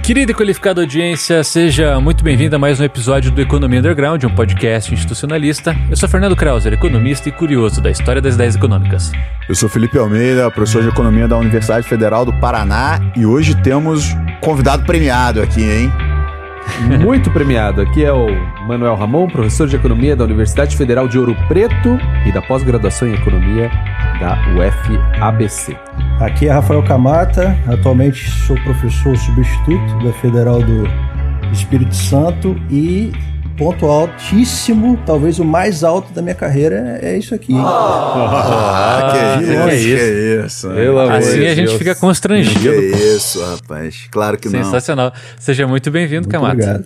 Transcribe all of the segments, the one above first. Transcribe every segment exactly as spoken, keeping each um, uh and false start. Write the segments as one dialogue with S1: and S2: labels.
S1: Querida e qualificada audiência, seja muito bem-vinda a mais um episódio do Economia Underground, um podcast institucionalista. Eu sou Fernando Krauser, economista e curioso da história das ideias econômicas.
S2: Eu sou Felipe Almeida, professor de Economia da Universidade Federal do Paraná, e hoje temos convidado premiado aqui, hein?
S3: Muito premiado. Aqui é o Manuel Ramon, professor de Economia da Universidade Federal de Ouro Preto e da pós-graduação em Economia da U F A B C.
S4: Aqui é Rafael Camata, atualmente sou professor substituto da Federal do Espírito Santo e ponto altíssimo, talvez o mais alto da minha carreira é isso aqui.
S2: Oh, ah, que, que, é isso, que isso.
S1: Assim a gente fica constrangido.
S2: Que é isso, rapaz. Claro que não.
S1: Sensacional. Seja muito bem-vindo,
S4: muito
S1: Camata.
S4: Obrigado.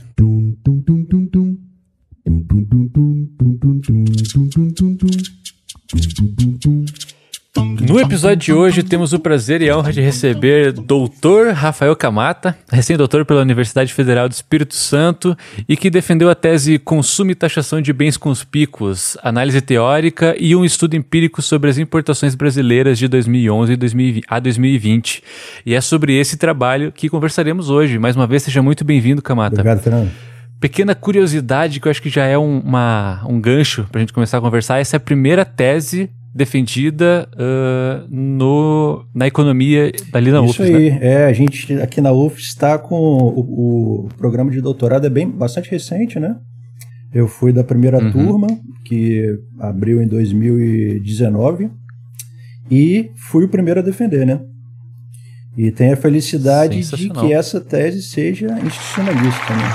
S1: No episódio de hoje temos o prazer e a honra de receber doutor Rafael Camata, recém-doutor pela Universidade Federal do Espírito Santo e que defendeu a tese Consumo e Taxação de Bens Conspícuos, Análise Teórica e um estudo empírico sobre as importações brasileiras de dois mil e onze a dois mil e vinte. E é sobre esse trabalho que conversaremos hoje. Mais uma vez, seja muito bem-vindo, Camata.
S4: Obrigado, Fernando.
S1: Pequena curiosidade que eu acho que já é um, uma, um gancho para a gente começar a conversar. Essa é a primeira tese defendida uh, no, na economia ali na U F S,
S4: Isso aí,
S1: né?
S4: é, a gente aqui na U F S está com o, o programa de doutorado, é bem, bastante recente, né? Eu fui da primeira uhum. turma, que abriu em dois mil e dezenove, e fui o primeiro a defender, né? E tenho a felicidade de que essa tese seja institucionalista, né?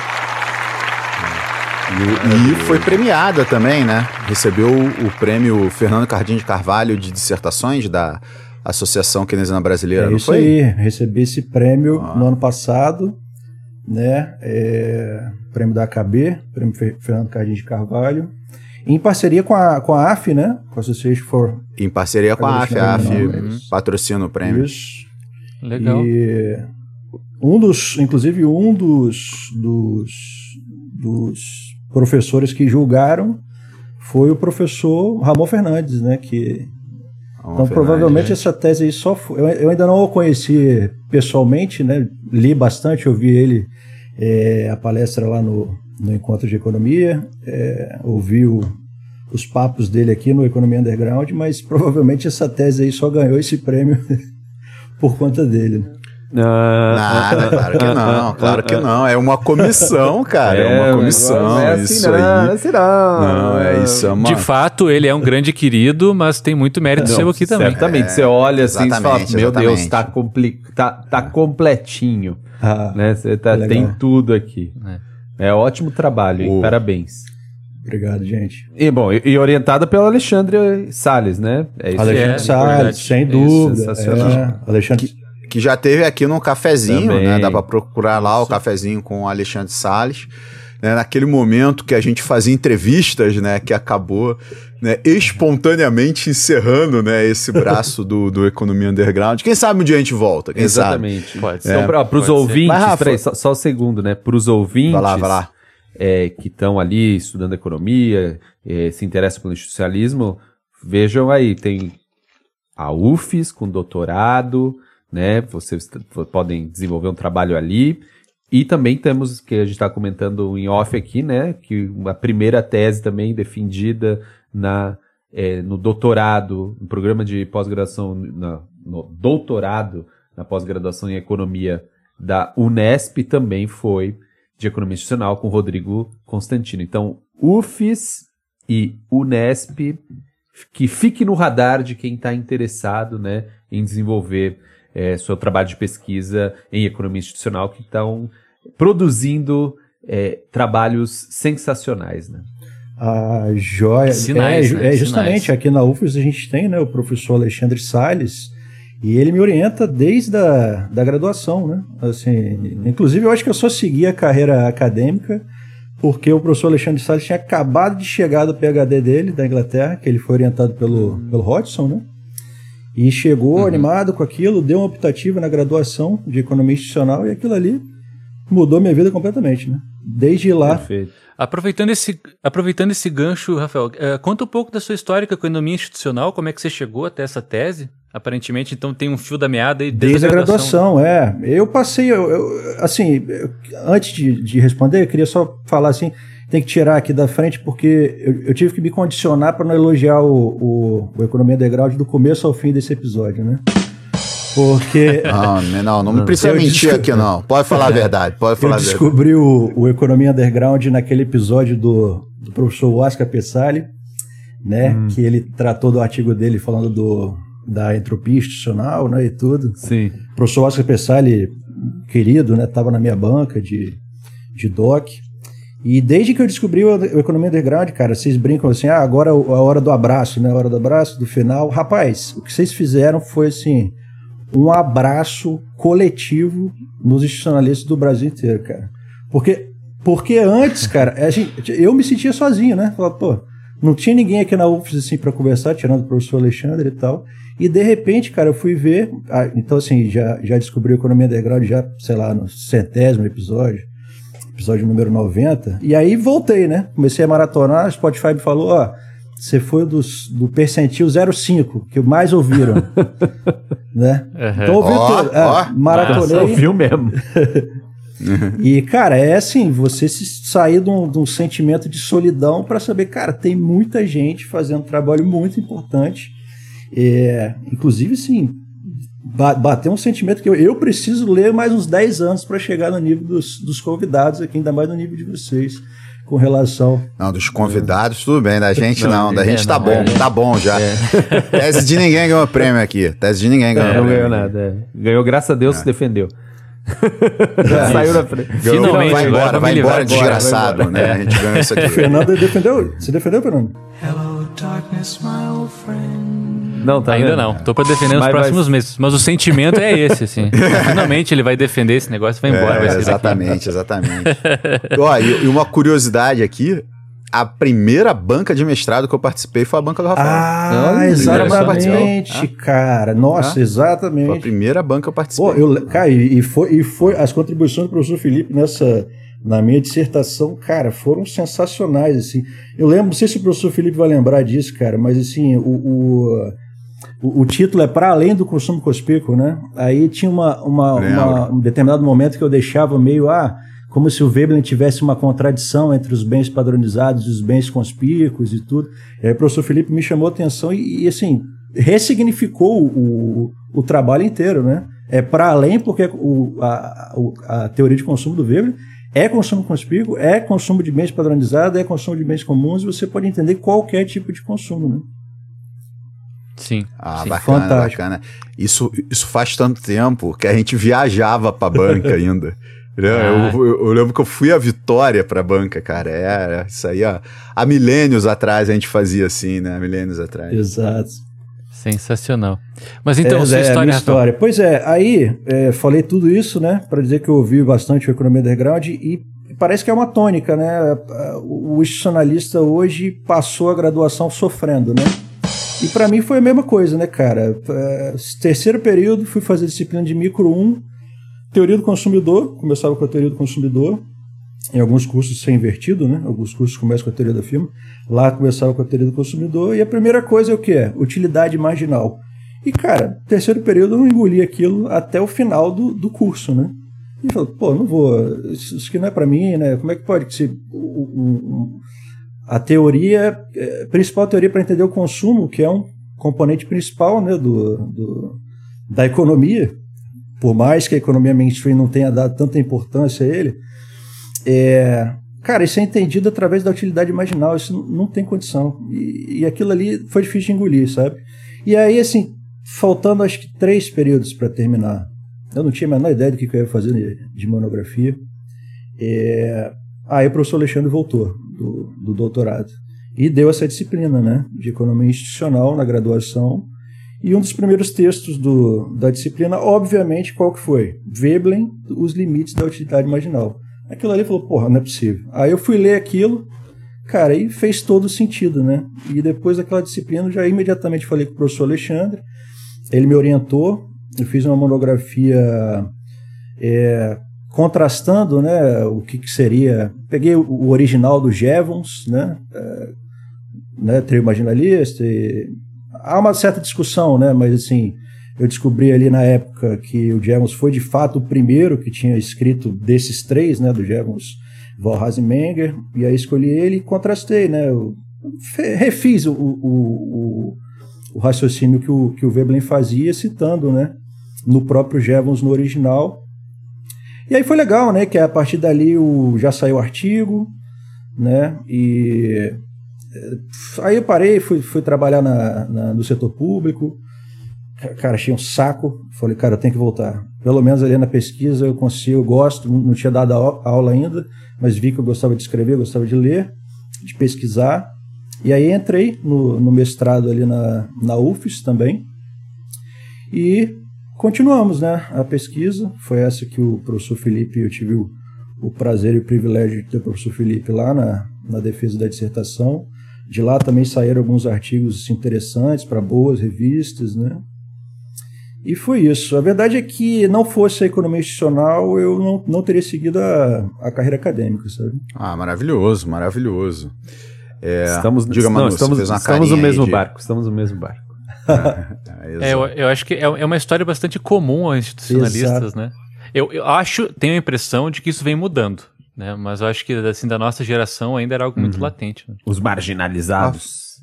S2: E, e foi premiada também, né? Recebeu o prêmio Fernando Cardim de Carvalho de dissertações da Associação Keynesiana Brasileira,
S4: é
S2: não
S4: isso
S2: foi?
S4: Aí, recebi esse prêmio
S2: ah.
S4: no ano passado, né? É, prêmio da A K B, prêmio Fernando Cardim de Carvalho, em parceria com a, com a A F, né? Com a Association for...
S2: Em parceria com a A F, a A F uhum. patrocina o prêmio.
S4: Isso.
S1: Legal.
S4: E um dos, inclusive um dos, dos, dos professores que julgaram foi o professor Ramon Fernandes, né? Que,
S2: Ramon
S4: então,
S2: Fernandes,
S4: provavelmente
S2: é.
S4: essa tese aí só foi... Eu, eu ainda não o conheci pessoalmente, né? Li bastante, ouvi ele, é, a palestra lá no, no Encontro de Economia, é, ouvi o, os papos dele aqui no Economia Underground, mas provavelmente essa tese aí só ganhou esse prêmio por conta dele, né?
S2: Nada, claro que não, claro que não. É uma comissão, cara. É, é uma comissão. Não é assim, isso
S3: não,
S2: aí.
S3: Não é assim, não.
S2: Não, é isso. É uma...
S1: De fato, ele é um grande querido, mas tem muito mérito não, seu aqui também.
S3: Certamente. É, você olha assim e fala: meu
S2: exatamente.
S3: Deus, tá, compli... tá, tá completinho. Ah, né? Você tá, tem tudo aqui. É, é ótimo trabalho, hein? Parabéns.
S4: Obrigado, gente.
S3: E, bom, e, e orientada pelo Alexandre Salles, né?
S4: É isso Alexandre é, Salles, sem dúvida.
S3: Isso, sensacional.
S4: É, Alexandre...
S2: Que, que já teve aqui num cafezinho, também. Né? Dá para procurar lá o
S3: isso.
S2: cafezinho com o Alexandre Salles. Né? Naquele momento que a gente fazia entrevistas, né? Que acabou, né? espontaneamente encerrando, né? Esse braço do, do Economia Underground. Quem sabe um dia a gente volta, quem
S3: Exatamente.
S2: sabe?
S3: Pode ser. Então, para os ouvintes, peraí, só, só um segundo, né? Para os ouvintes...
S2: Vai lá, vai lá.
S3: É, que estão ali estudando economia, é, se interessam pelo institucionalismo, vejam aí, tem a U F S com doutorado, né? Vocês podem desenvolver um trabalho ali. E também temos, que a gente está comentando em off aqui, né? Que uma primeira tese também defendida na, é, no doutorado, no programa de pós-graduação, na, no doutorado na pós-graduação em economia da Unesp também foi de economia institucional com Rodrigo Constantino. Então, U F S e Unesp, que fique no radar de quem está interessado, né, em desenvolver é, seu trabalho de pesquisa em economia institucional, que estão produzindo é, trabalhos sensacionais, né?
S4: A joia.
S1: Sinais,
S4: é,
S1: né?
S4: é justamente,
S1: Sinais.
S4: Aqui na U F S a gente tem, né, o professor Alexandre Salles, e ele me orienta desde a da graduação, né? Assim, uhum. Inclusive, eu acho que eu só segui a carreira acadêmica porque o professor Alexandre Salles tinha acabado de chegar do P H D dele, da Inglaterra, que ele foi orientado pelo, uhum. pelo Hodgson, né? E chegou uhum. animado com aquilo, deu uma optativa na graduação de economia institucional e aquilo ali mudou minha vida completamente, né? Desde lá.
S3: Perfeito.
S1: Aproveitando esse, aproveitando esse gancho, Rafael, uh, conta um pouco da sua história com a economia institucional, como é que você chegou até essa tese? Aparentemente, então tem um fio da meada aí
S4: desde, desde a graduação. graduação. É, eu passei, eu, eu, assim, eu, antes de, de responder, eu queria só falar assim, tem que tirar aqui da frente, porque eu, eu tive que me condicionar para não elogiar o, o, o Economia Underground do começo ao fim desse episódio, né? Porque...
S2: Não, não, não, não precisa mentir descobri... aqui, não. Pode falar a verdade, pode falar
S4: eu
S2: a verdade.
S4: Eu descobri o, o Economia Underground naquele episódio do, do professor Oscar Pessali, né? Hum. Que ele tratou do artigo dele falando do, da entropia institucional, né? E tudo.
S3: Sim.
S4: O professor Oscar Pessali, querido, né? Estava na minha banca de, de doc. E desde que eu descobri o, o Economia Underground, cara, vocês brincam assim, ah, agora a hora do abraço, né? A hora do abraço, do final. Rapaz, o que vocês fizeram foi, assim, um abraço coletivo nos institucionalistas do Brasil inteiro, cara. Porque, porque antes, cara, a gente, eu me sentia sozinho, né? Falava, pô, não tinha ninguém aqui na U F S, assim, pra conversar, tirando o professor Alexandre e tal. E, de repente, cara, eu fui ver... Ah, então, assim, já, já descobri o Economia Underground já, sei lá, no centésimo episódio. Episódio número noventa, e aí voltei, né? Comecei a maratonar, o Spotify me falou, ó, você foi dos, do percentil zero vírgula cinco, que mais ouviram, né? Uhum. Então ouviu oh, tudo, é, oh, maratonei.
S3: Ouviu mesmo.
S4: E, cara, é assim, você se sair de um, de um sentimento de solidão para saber, cara, tem muita gente fazendo um trabalho muito importante, é, inclusive, assim, bateu um sentimento que eu, eu preciso ler mais uns dez anos para chegar no nível dos, dos convidados aqui, ainda mais no nível de vocês, com relação...
S2: Não, dos convidados, tudo bem, da gente não, não da gente é, tá não, bom, é. tá bom já. É. Tese de ninguém ganhou prêmio aqui, tese de ninguém ganhou
S3: é,
S2: prêmio.
S3: Não ganhou nada, é. Ganhou, graças a Deus, se defendeu.
S2: É,
S3: saiu na frente.
S2: Finalmente, vai embora, vai embora, desgraçado, vai embora. Né? A gente ganhou isso aqui.
S4: O Fernando defendeu, você defendeu, Fernando?
S1: Hello, darkness, my old friend. Não, tá ainda vendo? Não. Tô pra defender nos próximos vai... meses. Mas o sentimento é esse, assim. Finalmente ele vai defender esse negócio e vai embora.
S2: É,
S1: vai
S2: exatamente, exatamente. Ó, e, e uma curiosidade aqui. A primeira banca de mestrado que eu participei foi a banca do Rafael.
S4: Ah, Não, exatamente, ah. cara. Nossa, ah. exatamente.
S2: Foi a primeira banca que eu participei.
S4: Pô, eu, cara, e foi, e foi as contribuições do professor Felipe nessa... Na minha dissertação, cara, foram sensacionais, assim. Eu lembro, não sei se o professor Felipe vai lembrar disso, cara, mas assim, o, o, o, o título é Para Além do Consumo Conspícuo, né? Aí tinha uma, uma, uma, um determinado momento que eu deixava meio, ah, como se o Veblen tivesse uma contradição entre os bens padronizados e os bens conspícuos e tudo. E aí o professor Felipe me chamou a atenção e, e assim, ressignificou o, o trabalho inteiro, né? É para além, porque o, a, a, a teoria de consumo do Veblen é consumo conspícuo, é consumo de bens padronizados, é consumo de bens comuns, e você pode entender qualquer tipo de consumo, né?
S1: Sim.
S2: Ah,
S1: sim.
S2: bacana,
S4: Fantástico.
S2: bacana. Isso, isso faz tanto tempo que a gente viajava pra banca ainda. Ah. Eu, eu, eu lembro que eu fui a Vitória pra banca, cara. É, isso aí, ó. Há milênios atrás a gente fazia assim, né? Há milênios atrás.
S4: Exato.
S1: Sensacional. Mas então,
S4: é,
S1: sua
S4: é,
S1: história,
S4: história. Pois é, aí é, falei tudo isso, né, para dizer que eu ouvi bastante o Economia Underground e parece que é uma tônica, né? O institucionalista hoje passou a graduação sofrendo, né? E para mim foi a mesma coisa, né, cara? Terceiro período, fui fazer disciplina de micro um, teoria do consumidor, começava com a teoria do consumidor. Em alguns cursos isso é invertido, né? Alguns cursos começam com a teoria da firma. Lá começava com a teoria do consumidor. E a primeira coisa é o quê? Utilidade marginal. E, cara, terceiro período eu não engoli aquilo até o final do, do curso, né? E falei, pô, não vou... Isso, isso aqui não é para mim, né? Como é que pode ser... A teoria... A principal teoria para entender o consumo, que é um componente principal, né, do, do, da economia, por mais que a economia mainstream não tenha dado tanta importância a ele... É, cara, isso é entendido através da utilidade marginal, isso não, não tem condição. E, e aquilo ali foi difícil de engolir, sabe? E aí, assim, faltando acho que três períodos para terminar, eu não tinha a menor ideia do que eu ia fazer de monografia. É, aí o professor Alexandre voltou do, do doutorado e deu essa disciplina, né, de economia institucional na graduação. E um dos primeiros textos do, da disciplina, obviamente, qual que foi? Veblen, os limites da utilidade marginal. Aquilo ali falou, porra, não é possível. Aí eu fui ler aquilo, cara, e fez todo sentido, né? E depois daquela disciplina, eu já imediatamente falei com o professor Alexandre, ele me orientou, eu fiz uma monografia é, contrastando, né, o que, que seria... Peguei o, o original do Jevons, né, é, né, trio marginalista, e, há uma certa discussão, né, mas assim... Eu descobri ali na época que o Jevons foi de fato o primeiro que tinha escrito desses três, né, do Jevons, Walras e Menger, e aí escolhi ele e contrastei, né, eu refiz o, o, o, o raciocínio que o, que o Veblen fazia, citando, né, no próprio Jevons no original. E aí foi legal, né, que a partir dali o, já saiu o artigo, né, e aí eu parei, fui, fui trabalhar na, na, no setor público. Cara, achei um saco. Falei, cara, eu tenho que voltar. Pelo menos ali na pesquisa eu consigo, eu gosto, não tinha dado a aula ainda, mas vi que eu gostava de escrever, gostava de ler, de pesquisar. E aí entrei no, no mestrado ali na, na U F S também. E continuamos, né, a pesquisa. Foi essa que o professor Felipe, eu tive o, o prazer e o privilégio de ter o professor Felipe lá na, na defesa da dissertação. De lá também saíram alguns artigos interessantes para boas revistas, né? E foi isso. A verdade é que não fosse a economia institucional, eu não, não teria seguido a, a carreira acadêmica, sabe?
S2: Ah, maravilhoso, maravilhoso. É,
S3: estamos
S2: diga, Manu,
S3: não, estamos,
S2: fez uma
S3: estamos no mesmo
S2: de...
S3: barco, estamos no mesmo barco.
S1: É, é, eu, eu acho que é, é uma história bastante comum aos institucionalistas,
S4: Exato.
S1: né? Eu, eu acho, tenho a impressão de que isso vem mudando, né? Mas eu acho que assim, da nossa geração ainda era algo muito
S3: Uhum.
S1: latente. Né?
S3: Os marginalizados.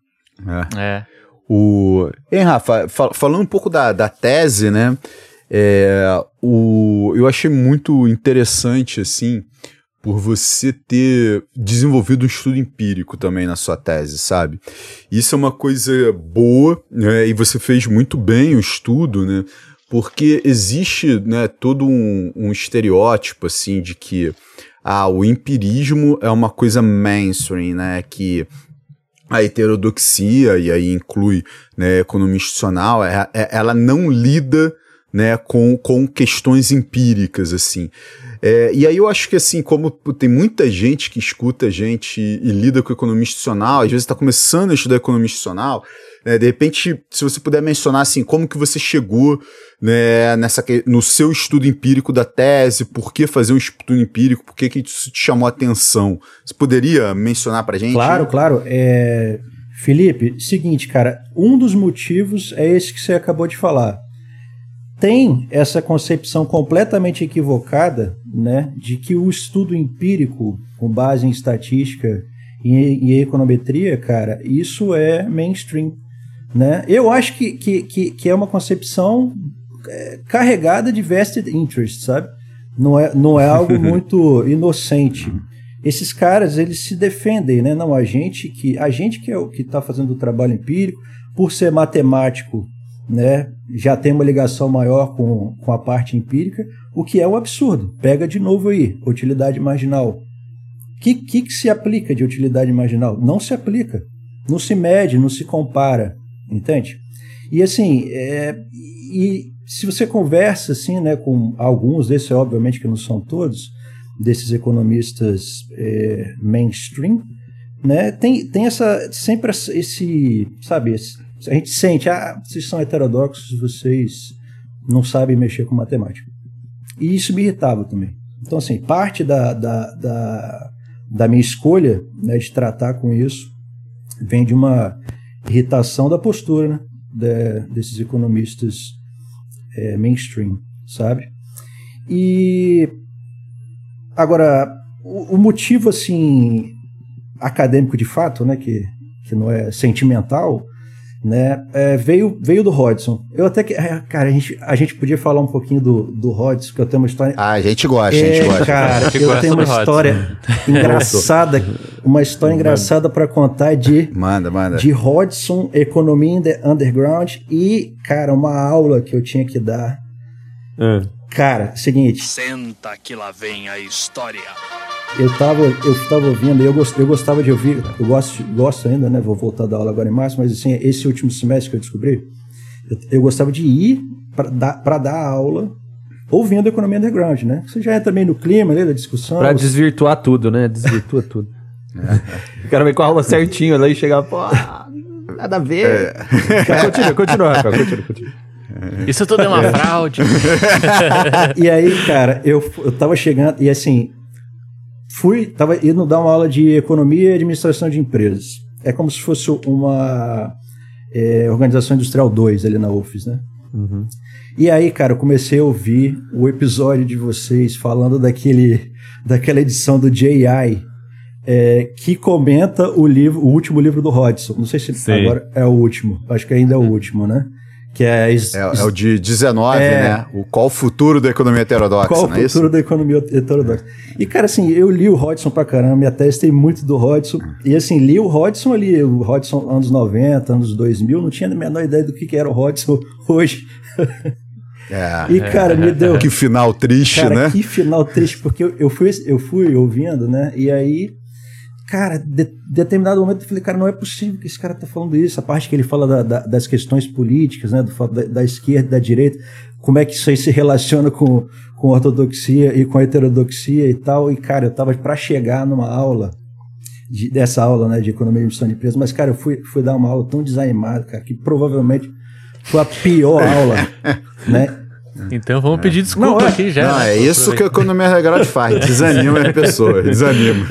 S2: É.
S1: É.
S2: O... Hein, Rafa, fal- falando um pouco da, da tese, né? É, o... Eu achei muito interessante, assim, por você ter desenvolvido um estudo empírico também na sua tese, sabe? Isso é uma coisa boa, né? E você fez muito bem o estudo, né? Porque existe, né, todo um, um estereótipo, assim, de que ah, o empirismo é uma coisa mainstream, né? Que a heterodoxia, e aí inclui, né, a economia institucional, é, é, ela não lida, né, com, com questões empíricas, assim. É, e aí eu acho que, assim, como tem muita gente que escuta a gente e, e lida com economia institucional, às vezes está começando a estudar economia institucional, né, de repente, se você puder mencionar, assim, como que você chegou, né, nessa, no seu estudo empírico da tese, por que fazer um estudo empírico, por que, que isso te chamou a atenção? Você poderia mencionar pra gente?
S4: Claro, claro. É... Felipe, seguinte, cara, um dos motivos é esse que você acabou de falar. Tem essa concepção completamente equivocada, né, de que o estudo empírico, com base em estatística e em econometria, cara, isso é mainstream, né? Eu acho que, que, que, que é uma concepção é, carregada de vested interest, sabe? Não é, não é algo muito inocente. Esses caras, eles se defendem, né? Não, a gente que a gente que é o que está fazendo o trabalho empírico, por ser matemático, né, já tem uma ligação maior com, com a parte empírica, o que é um absurdo. Pega de novo aí, utilidade marginal. O que, que, que se aplica de utilidade marginal? Não se aplica. Não se mede, não se compara. Entende? E assim, é, e se você conversa assim, né, com alguns desses, obviamente que não são todos, desses economistas é, mainstream, né, tem, tem essa, sempre esse, sabe, esse, a gente sente, ah, vocês são heterodoxos, vocês não sabem mexer com matemática. E isso me irritava também. Então, assim, parte da, da, da, da minha escolha, né, de tratar com isso vem de uma irritação da postura, né, de, desses economistas é, mainstream, sabe? E agora, o, o motivo, assim, acadêmico de fato, né, que, que não é sentimental, né, é, veio, veio do Hodgson. Eu até que, cara, a gente, a gente podia falar um pouquinho do, do Hodgson, que eu tenho uma história.
S2: Ah, a gente gosta,
S4: é,
S2: a gente gosta.
S4: Cara,
S1: gente
S4: eu
S1: gosta
S4: tenho uma
S1: do
S4: história engraçada, uma história engraçada para contar de,
S2: Manda, manda.
S4: de Hodgson, Economia in the Underground e, cara, uma aula que eu tinha que dar.
S3: Ah.
S4: Cara, seguinte.
S5: Senta que lá vem a história.
S4: Eu tava, eu tava ouvindo, eu, gost, eu gostava de ouvir, eu gosto, gosto ainda, né? Vou voltar da aula agora em março, mas assim, esse último semestre que eu descobri, eu, eu gostava de ir para dar, pra dar aula ouvindo a Economia Underground, né? Você já entra meio no clima ali da discussão.
S3: Pra
S4: você...
S3: desvirtuar tudo, né? Desvirtua tudo. O cara vem com a aula certinho lá e chega, pô, nada a ver. É. Continua, continua, Rafael, continua, continua.
S1: Isso tudo é uma é. fraude.
S4: E aí, cara, eu, eu tava chegando, e assim, fui, tava indo dar uma aula de economia e administração de empresas. É como se fosse uma é, organização industrial dois ali na U F S, né? Uhum. E aí, cara, eu comecei a ouvir o episódio de vocês falando daquele, daquela edição do J I, é, que comenta o livro, o último livro do Hodgson. Não sei se Sim. agora é o último, acho que ainda é o último, né? Que é, es,
S2: é, é o de dezenove, é, né? O Qual o Futuro da Economia Heterodoxa,
S4: Qual
S2: não
S4: o
S2: é
S4: Futuro
S2: isso?
S4: da Economia Heterodoxa. E, cara, assim, eu li o Hodgson pra caramba, minha tese tem muito do Hodgson, e assim, li o Hodgson ali, o Hodgson anos noventa, anos dois mil, não tinha a menor ideia do que, que era o Hodgson hoje.
S2: É,
S4: e, cara, me deu...
S2: Que final triste,
S4: cara,
S2: né?
S4: que final triste, porque eu, eu, fui, eu fui ouvindo, né, e aí... Cara, de determinado momento eu falei, cara, não é possível que esse cara tá falando isso. A parte que ele fala da, da, das questões políticas, né, do, da, da esquerda e da direita, como é que isso aí se relaciona com, com a ortodoxia e com a heterodoxia e tal. E, cara, eu tava para chegar numa aula, de, dessa aula, né, de economia de gestão de empresas, mas, cara, eu fui, fui dar uma aula tão desanimada, cara, que provavelmente foi a pior aula, né?
S1: Então vamos pedir desculpa
S4: não, é,
S1: aqui já.
S2: Não,
S1: né,
S2: é isso que a economia regrada faz, desanima as pessoas, desanima.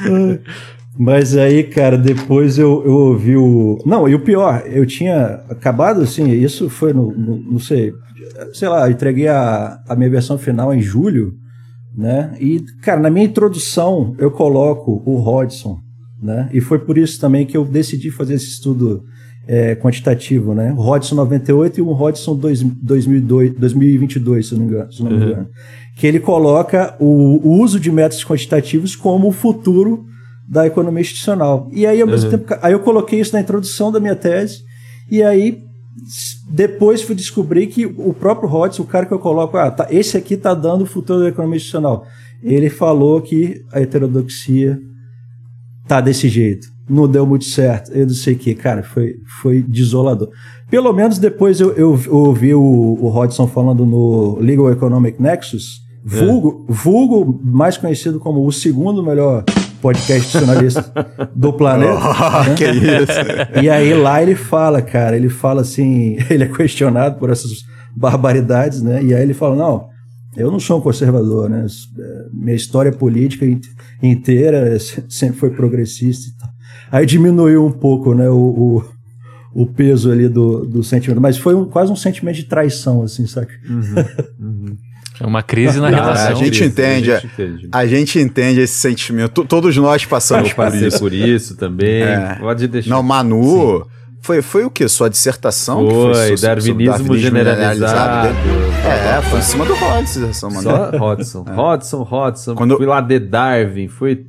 S4: Mas aí, cara, depois eu, eu ouvi o... Não, e o pior, eu tinha acabado, assim, isso foi no, no não sei, sei lá, eu entreguei a, a minha versão final em julho, né? E, cara, na minha introdução eu coloco o Hodgson, né? E foi por isso também que eu decidi fazer esse estudo é, quantitativo, né? O Hodgson noventa e oito e o Hodgson dois mil e dois, dois mil e vinte e dois, se não me engano. Se não me engano. Uhum. Que ele coloca o, o uso de métodos quantitativos como o futuro da economia institucional. E aí, ao mesmo uhum. tempo, aí eu coloquei isso na introdução da minha tese, e aí depois fui descobrir que o próprio Hodgson, o cara que eu coloco, ah, tá, esse aqui tá dando o futuro da economia institucional. Ele falou que a heterodoxia tá desse jeito. Não deu muito certo. Eu não sei o que, cara, foi, foi desolador. Pelo menos depois eu, eu, eu ouvi o, o Hodgson falando no Legal Economic Nexus, vulgo, é. vulgo mais conhecido como o segundo melhor podcast institucionalista do planeta. Oh, né? Que isso. E aí lá ele fala, cara, ele fala assim, ele é questionado por essas barbaridades, né? E aí ele fala, não, eu não sou um conservador, né? Minha história política inteira sempre foi progressista e tal. Aí diminuiu um pouco, né, o, o, o peso ali do, do sentimento, mas foi um, quase um sentimento de traição, assim, saca?
S1: Uhum, uhum. É uma crise na
S2: ah,
S1: relação.
S2: A gente, entende, a, gente entende, a gente entende esse sentimento. Todos nós passamos
S3: Eu passei
S2: por isso.
S3: por isso também.
S2: É.
S3: Pode deixar.
S2: Não, Manu, foi, foi o quê? Sua dissertação?
S3: Foi,
S2: que foi
S3: darwinismo, darwinismo generalizado. generalizado.
S2: É, foi em cima do Hodgson, Manu.
S3: Só Hodgson. É. Hodgson, Hodgson. Quando... Fui lá de Darwin, fui...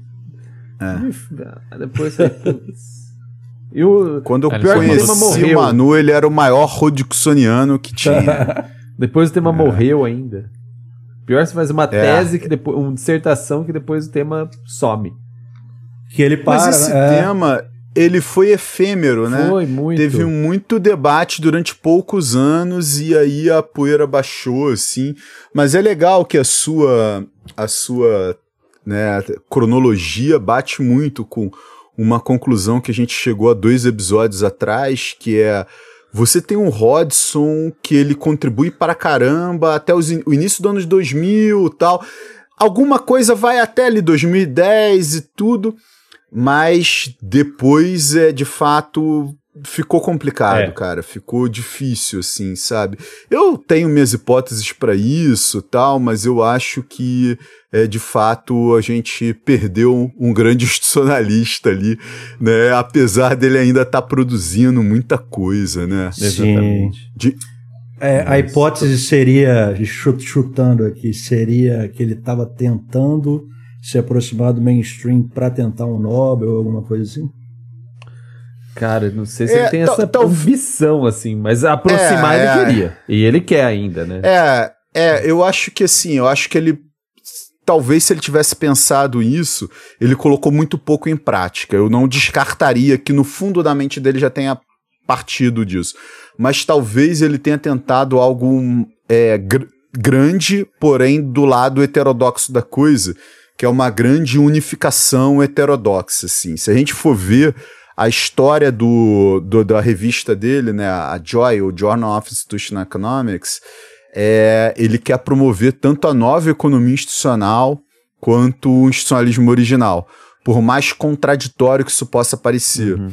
S3: É. Depois foi... E o...
S2: Quando eu conheci o Manu, ele era o maior Hodgsoniano que tinha.
S3: Depois o tema é. morreu ainda. Pior se faz uma é. tese, que depois, uma dissertação que depois o tema some.
S4: Que ele para.
S2: Mas esse é. tema, ele foi efêmero, né?
S3: Foi, muito.
S2: Teve muito debate durante poucos anos e aí a poeira baixou, assim. Mas é legal que a sua, a sua né, cronologia bate muito com uma conclusão que a gente chegou a dois episódios atrás, que é... Você tem um Hodgson que ele contribui para caramba até os in- o início dos anos dois mil e tal. Alguma coisa vai até ali dois mil e dez e tudo, mas depois, é, de fato, ficou complicado, é. cara. Ficou difícil, assim, sabe? Eu tenho minhas hipóteses para isso tal, mas eu acho que, é, de fato, a gente perdeu um grande institucionalista ali, né? Apesar dele ainda estar tá produzindo muita coisa, né?
S4: Sim. Exatamente. De... É, a hipótese seria, chutando aqui, seria que ele estava tentando se aproximar do mainstream para tentar um Nobel ou alguma coisa assim?
S3: Cara, não sei se
S2: é,
S3: ele tem
S2: t-
S3: essa
S2: t-
S3: ambição, assim, mas aproximar
S2: é,
S3: ele
S2: é,
S3: queria. E ele quer ainda, né?
S2: É, é, eu acho que assim, eu acho que ele, talvez se ele tivesse pensado isso, ele colocou muito pouco em prática. Eu não descartaria que no fundo da mente dele já tenha partido disso. Mas talvez ele tenha tentado algo é, gr- grande, porém do lado heterodoxo da coisa, que é uma grande unificação heterodoxa, assim. Se a gente for ver a história do, do, da revista dele, né, a JOI, o Journal of Institutional Economics, é, ele quer promover tanto a nova economia institucional quanto o institucionalismo original, por mais contraditório que isso possa parecer. Uhum.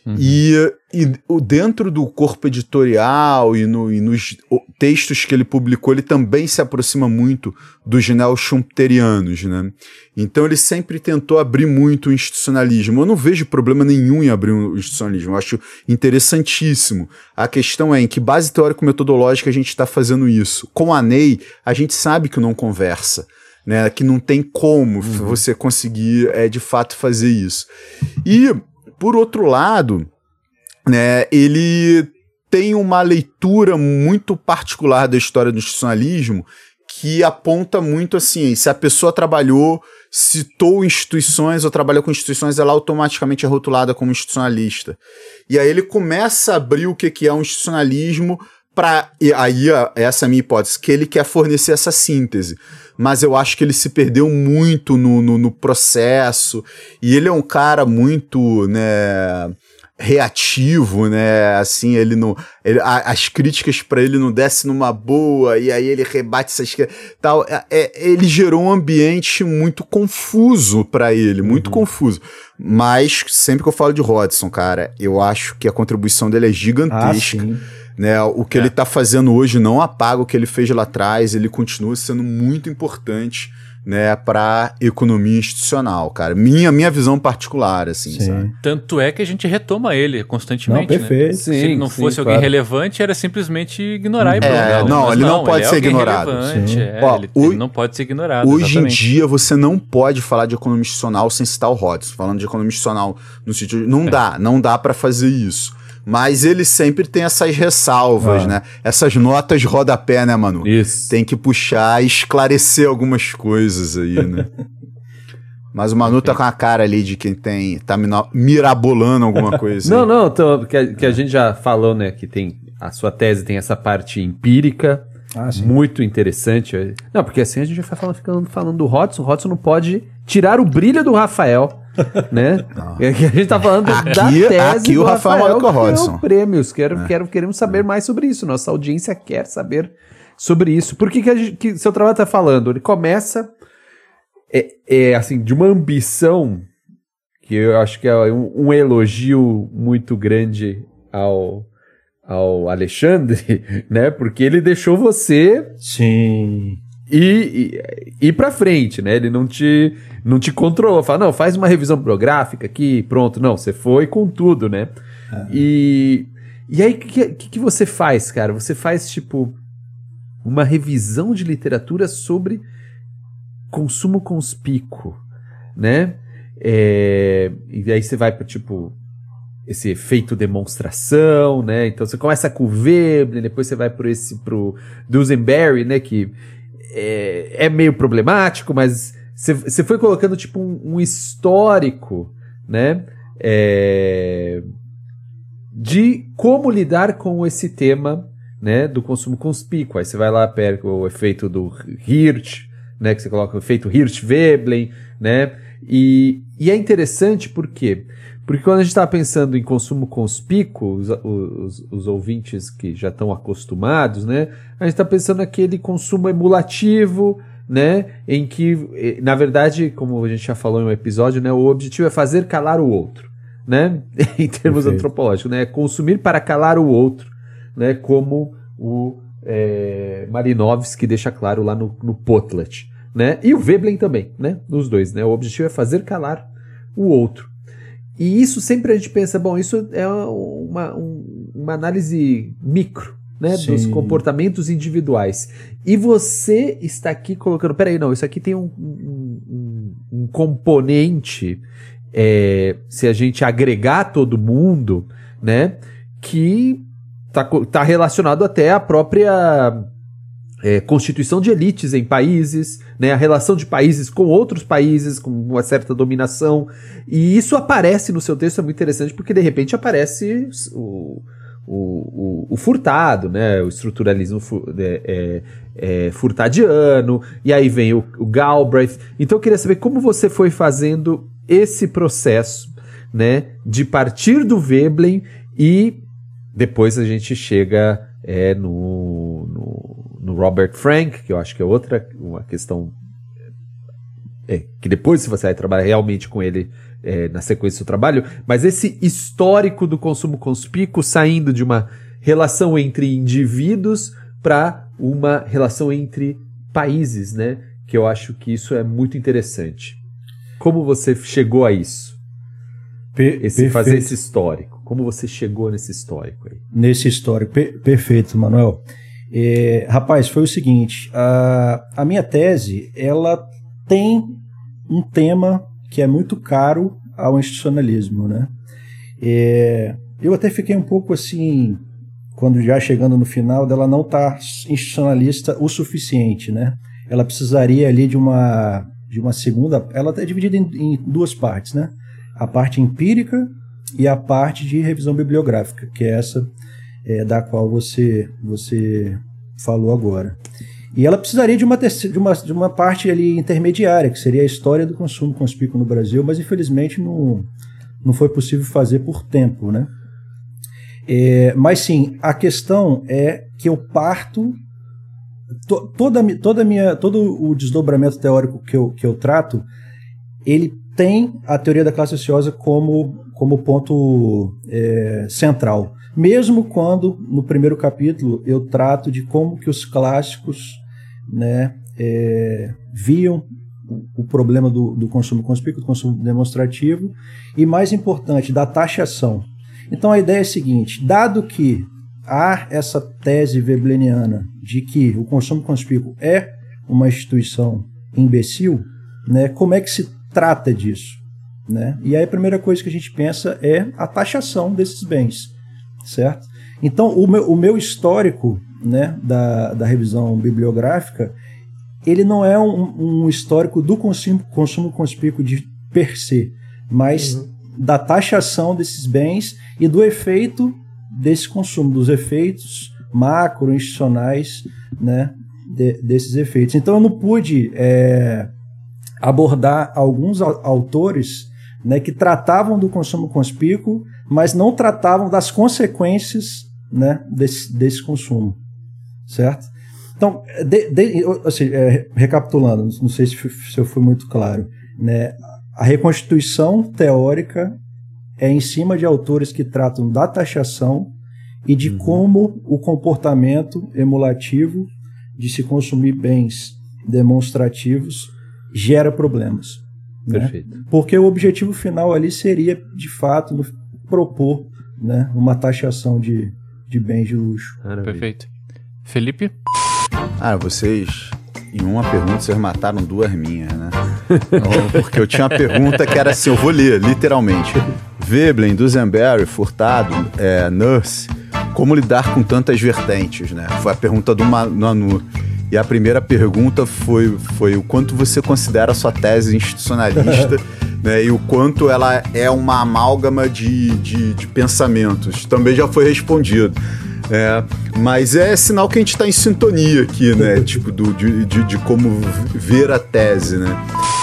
S2: Uhum. E, e dentro do corpo editorial e, no, e nos textos que ele publicou, ele também se aproxima muito dos neo-schumpeterianos, né? Então ele sempre tentou abrir muito o institucionalismo. Eu não vejo problema nenhum em abrir o institucionalismo, eu acho interessantíssimo. A questão é em que base teórico-metodológica a gente está fazendo isso. Com a Ney, a gente sabe que não conversa, né? Que não tem como uhum. você conseguir, é, de fato, fazer isso. E... Por outro lado, né, ele tem uma leitura muito particular da história do institucionalismo que aponta muito assim, se a pessoa trabalhou, citou instituições ou trabalhou com instituições, ela automaticamente é rotulada como institucionalista. E aí ele começa a abrir o que, que é um institucionalismo para... Aí essa é a minha hipótese, que ele quer fornecer essa síntese. Mas eu acho que ele se perdeu muito no, no, no processo, e ele é um cara muito, né, reativo, né, assim, ele não, ele, a, as críticas para ele não descem numa boa, e aí ele rebate essas tal, é, é, ele gerou um ambiente muito confuso para ele, muito uhum. confuso, mas sempre que eu falo de Hodgson, cara, eu acho que a contribuição dele é gigantesca. Ah, sim. Né, o que é. ele está fazendo hoje não apaga o que ele fez lá atrás, ele continua sendo muito importante, né, para a economia institucional, cara. Minha, minha visão particular, assim,
S1: sim.
S2: sabe?
S1: Tanto é que a gente retoma ele constantemente,
S4: não, perfeito.
S1: Né?
S4: Sim,
S1: Se ele não
S4: sim,
S1: fosse
S4: claro.
S1: alguém relevante, era simplesmente ignorar e pronto.
S2: É, não, não, ele não, não pode ele ser é ignorado.
S1: É,
S2: Ó,
S1: ele,
S2: o,
S1: ele não pode ser ignorado.
S2: Hoje
S1: exatamente.
S2: em dia, você não pode falar de economia institucional sem citar o Hodgson. Falando de economia institucional no sentido... Não é. dá, não dá para fazer isso. Mas ele sempre tem essas ressalvas, ah. né? Essas notas de rodapé, né, Manu?
S3: Isso.
S2: Tem que puxar e esclarecer algumas coisas aí, né? Mas o Manu tá com a cara ali de quem tem... Tá mirabolando alguma coisa.
S3: Não, aí. não, tô, que, a, que a gente já falou, né? Que tem... A sua tese tem essa parte empírica, ah, muito interessante. Não, porque assim a gente vai falando, ficando falando do Hodgson. O Hodgson não pode tirar o brilho do Rafael, né? A gente tá falando aqui, da tese
S2: aqui
S3: do
S2: o Rafael,
S3: Rafael
S2: que Hodgson.
S3: Prêmios. Quero,
S2: é.
S3: quero, queremos saber mais sobre isso. Nossa audiência quer saber sobre isso. Por que, que, a gente, que seu trabalho tá falando? Ele começa é, é, assim, de uma ambição que eu acho que é um, um elogio muito grande ao... ao Alexandre, né? Porque ele deixou você
S4: sim
S3: ir, ir, ir pra frente, né? Ele não te, não te controlou. Fala, não, faz uma revisão bibliográfica aqui, pronto. Não, você foi com tudo, né? Ah. E, e aí, o que, que, que você faz, cara? Você faz, tipo, uma revisão de literatura sobre consumo conspícuo, né? É, e aí você vai para, tipo... esse efeito demonstração, né? Então você começa com o Veblen, depois você vai por esse pro Dusenberry, né? Que é, é meio problemático, mas você, você foi colocando tipo um, um histórico, né? É, de como lidar com esse tema, né? Do consumo conspícuo. Aí você vai lá pega o efeito do Hirsch, né? Que você coloca o efeito Hirsch-Veblen, né? E, e é interessante por quê? Porque quando a gente está pensando em consumo conspícuo, os, os, os ouvintes que já estão acostumados, né? A gente está pensando naquele consumo emulativo, né? Em que, na verdade, como a gente já falou em um episódio, né? O objetivo é fazer calar o outro, né? Em termos Perfeito. antropológicos, né? Consumir para calar o outro, né? Como o é, Marinovsky deixa claro lá no, no Potlat, né? E o Veblen também, né? Os dois, né? O objetivo é fazer calar o outro. E isso sempre a gente pensa, bom, isso é uma, um, uma análise micro, né, Sim. dos comportamentos individuais. E você está aqui colocando, peraí, não, isso aqui tem um, um, um componente, é, se a gente agregar todo mundo, né, que está tá relacionado até à própria... É, constituição de elites em países, né, a relação de países com outros países, com uma certa dominação, e isso aparece no seu texto, é muito interessante, porque de repente aparece o, o, o, o Furtado, né, o estruturalismo é, é, furtadiano, e aí vem o, o Galbraith. Então eu queria saber como você foi fazendo esse processo, né, de partir do Veblen e depois a gente chega é, no... no no Robert Frank, que eu acho que é outra uma questão é, que depois, se você vai trabalhar realmente com ele, é, na sequência do seu trabalho, mas esse histórico do consumo conspícuo saindo de uma relação entre indivíduos para uma relação entre países, né? Que eu acho que isso é muito interessante. Como você chegou a isso?
S4: Per-
S3: esse, fazer
S4: perfeito.
S3: esse histórico. Como você chegou nesse histórico aí?
S4: Nesse histórico. Per- perfeito, Manuel. É, rapaz, foi o seguinte, a, a minha tese, ela tem um tema que é muito caro ao institucionalismo, né? É, eu até fiquei um pouco assim, quando já chegando no final, dela não estar institucionalista o suficiente, né? Ela precisaria ali de uma, de uma segunda, ela é dividida em, em duas partes, né? A parte empírica e a parte de revisão bibliográfica, que é essa é, da qual você, você falou agora. E ela precisaria de uma, terceira, de, uma, de uma parte ali intermediária, que seria a história do consumo conspícuo no Brasil, mas infelizmente não, não foi possível fazer por tempo, né? É, mas sim, a questão é que eu parto to, toda, toda minha, todo o desdobramento teórico que eu, que eu trato, ele tem a teoria da classe ociosa como, como ponto é, central. Mesmo quando, no primeiro capítulo, eu trato de como que os clássicos, né, é, viam o, o problema do, do consumo conspícuo, do consumo demonstrativo, e, mais importante, da taxação. Então, a ideia é a seguinte, dado que há essa tese webleniana de que o consumo conspícuo é uma instituição imbecil, né, como é que se trata disso? Né? E aí a primeira coisa que a gente pensa é a taxação desses bens. Certo? Então, o meu, o meu histórico, né, da, da revisão bibliográfica, ele não é um, um histórico do consumo, consumo conspícuo de per se, mas uhum. da taxação desses bens e do efeito desse consumo, dos efeitos macro-institucionais, né, de, desses efeitos. Então, eu não pude é, abordar alguns autores, né, que tratavam do consumo conspícuo, mas não tratavam das consequências, né, desse, desse consumo, certo? Então, de, de, assim, é, recapitulando, não sei se, se eu fui muito claro, né, a reconstituição teórica é em cima de autores que tratam da taxação e de uhum. como o comportamento emulativo de se consumir bens demonstrativos gera problemas.
S3: Perfeito.
S4: Né? Porque o objetivo final ali seria, de fato, no, propor, né, uma taxação de, de bens de luxo.
S1: Maravilha. Perfeito. Felipe?
S2: Ah, vocês, em uma pergunta, vocês mataram duas minhas, né? Porque eu tinha uma pergunta que era assim, eu vou ler, literalmente. Veblen, Duesenberry, Furtado, é, Nurse, como lidar com tantas vertentes, né? Foi a pergunta do Manu. E a primeira pergunta foi, foi o quanto você considera a sua tese institucionalista, né, e o quanto ela é uma amálgama de, de, de pensamentos. Também já foi respondido. É, mas é sinal que a gente está em sintonia aqui, né? Tipo, do, de, de, de como ver a tese, né?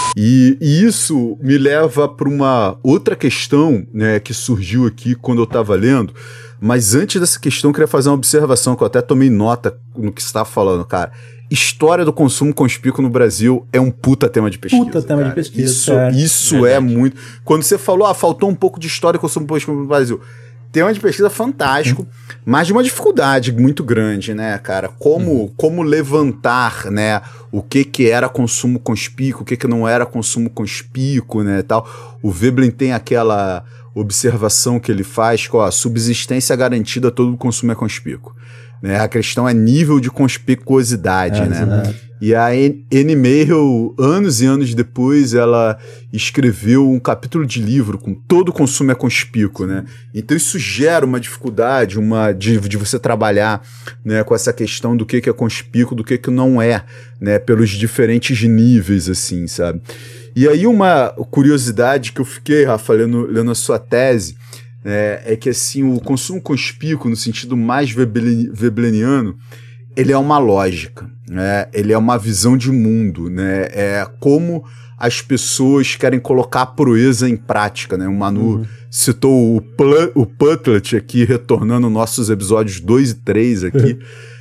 S2: E, e isso me leva para uma outra questão, né, que surgiu aqui quando eu estava lendo. Mas antes dessa questão, eu queria fazer uma observação que eu até tomei nota no que você estava falando, cara. História do consumo conspícuo no Brasil é um puta tema de pesquisa.
S4: Puta tema
S2: cara.
S4: de pesquisa.
S2: Isso,
S4: é.
S2: isso é muito. Quando você falou, ah, faltou um pouco de história do consumo conspícuo no Brasil. Tema de pesquisa fantástico, hum. mas de uma dificuldade muito grande, né, cara? Como, hum. como levantar, né, o que que era consumo conspícuo, o que que não era consumo conspícuo, né, tal. O Veblen tem aquela observação que ele faz, com a subsistência garantida, todo o consumo é conspícuo. Né? A questão é nível de conspicuosidade, é, né? Exatamente. E a Anne Mayhill, anos e anos depois, ela escreveu um capítulo de livro com todo o consumo é conspícuo, né? Então isso gera uma dificuldade, uma de, de você trabalhar, né, com essa questão do que, que é conspícuo, do que, que não é, né? Pelos diferentes níveis, assim, sabe? E aí uma curiosidade que eu fiquei, Rafa, lendo, lendo a sua tese, é, é que assim, o consumo conspícuo, no sentido mais webleniano, ele é uma lógica, né? Ele é uma visão de mundo, né? É como as pessoas querem colocar a proeza em prática, né? O Manu uhum. citou o, Pl- o Putlet aqui, retornando nossos episódios dois e três aqui,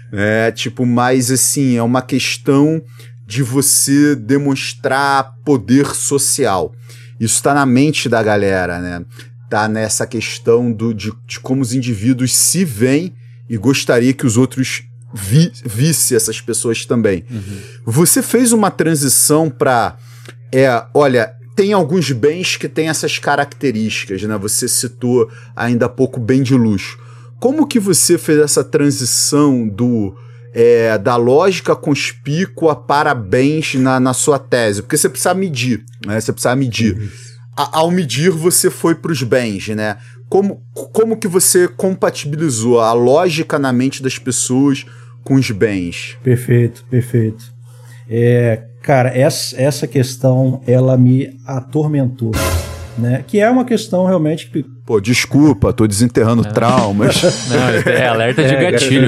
S2: é tipo, mas assim, é uma questão de você demonstrar poder social. Isso está na mente da galera, né? Tá nessa questão do, de, de como os indivíduos se veem e gostaria que os outros vi, vissem essas pessoas também. Uhum. Você fez uma transição para, é, olha, tem alguns bens que têm essas características, né? Você citou ainda há pouco bem de luxo. Como que você fez essa transição do, é, da lógica conspícua para bens na, na sua tese? Porque você precisa medir, né? Você precisa medir. Uhum. A, ao medir, você foi para os bens, né? Como, como que você compatibilizou a lógica na mente das pessoas com os bens?
S4: Perfeito, perfeito. É, cara, essa, essa questão, ela me atormentou, né? Que é uma questão realmente que...
S2: Pô, desculpa, tô desenterrando é. traumas.
S1: Não, é alerta de gatilho.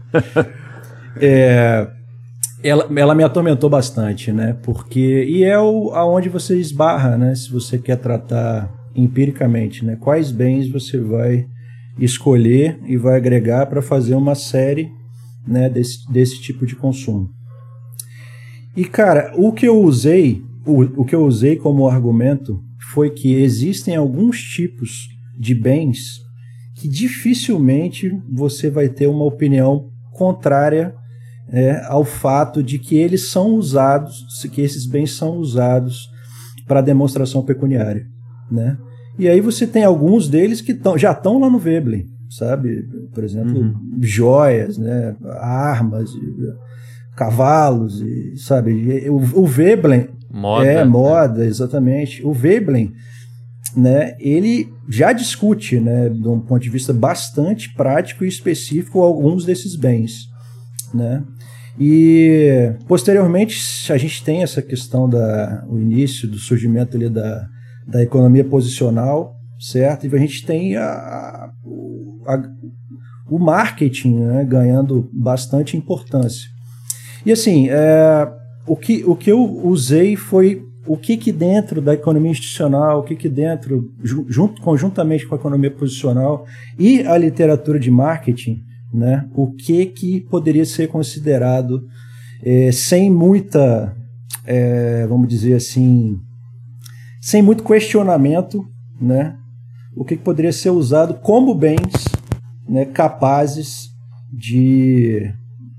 S4: É... Ela, ela me atormentou bastante, né? Porque, e é o, aonde você esbarra, né? Se você quer tratar empiricamente, né? Quais bens você vai escolher e vai agregar para fazer uma série, né, desse, desse tipo de consumo. E, cara, o que eu usei, o, o que eu usei como argumento foi que existem alguns tipos de bens que dificilmente você vai ter uma opinião contrária É, ao fato de que eles são usados, que esses bens são usados para demonstração pecuniária, né? E aí você tem alguns deles que tão, já estão lá no Veblen, sabe? Por exemplo, uhum. joias, né? Armas, cavalos, e, sabe? O, o Veblen
S1: moda,
S4: é moda, exatamente. O Veblen, né? Ele já discute, né? De um ponto de vista bastante prático e específico alguns desses bens, né? E posteriormente a gente tem essa questão da o início do surgimento ali da, da economia posicional, certo? E a gente tem a, a, o marketing, né, ganhando bastante importância. E assim, é, o, que, o que eu usei foi o que que dentro da economia institucional, o que que dentro, junto, conjuntamente com a economia posicional e a literatura de marketing, né, o que que poderia ser considerado é, sem muita, é, vamos dizer assim, sem muito questionamento, né, o que que poderia ser usado como bens, né, capazes de,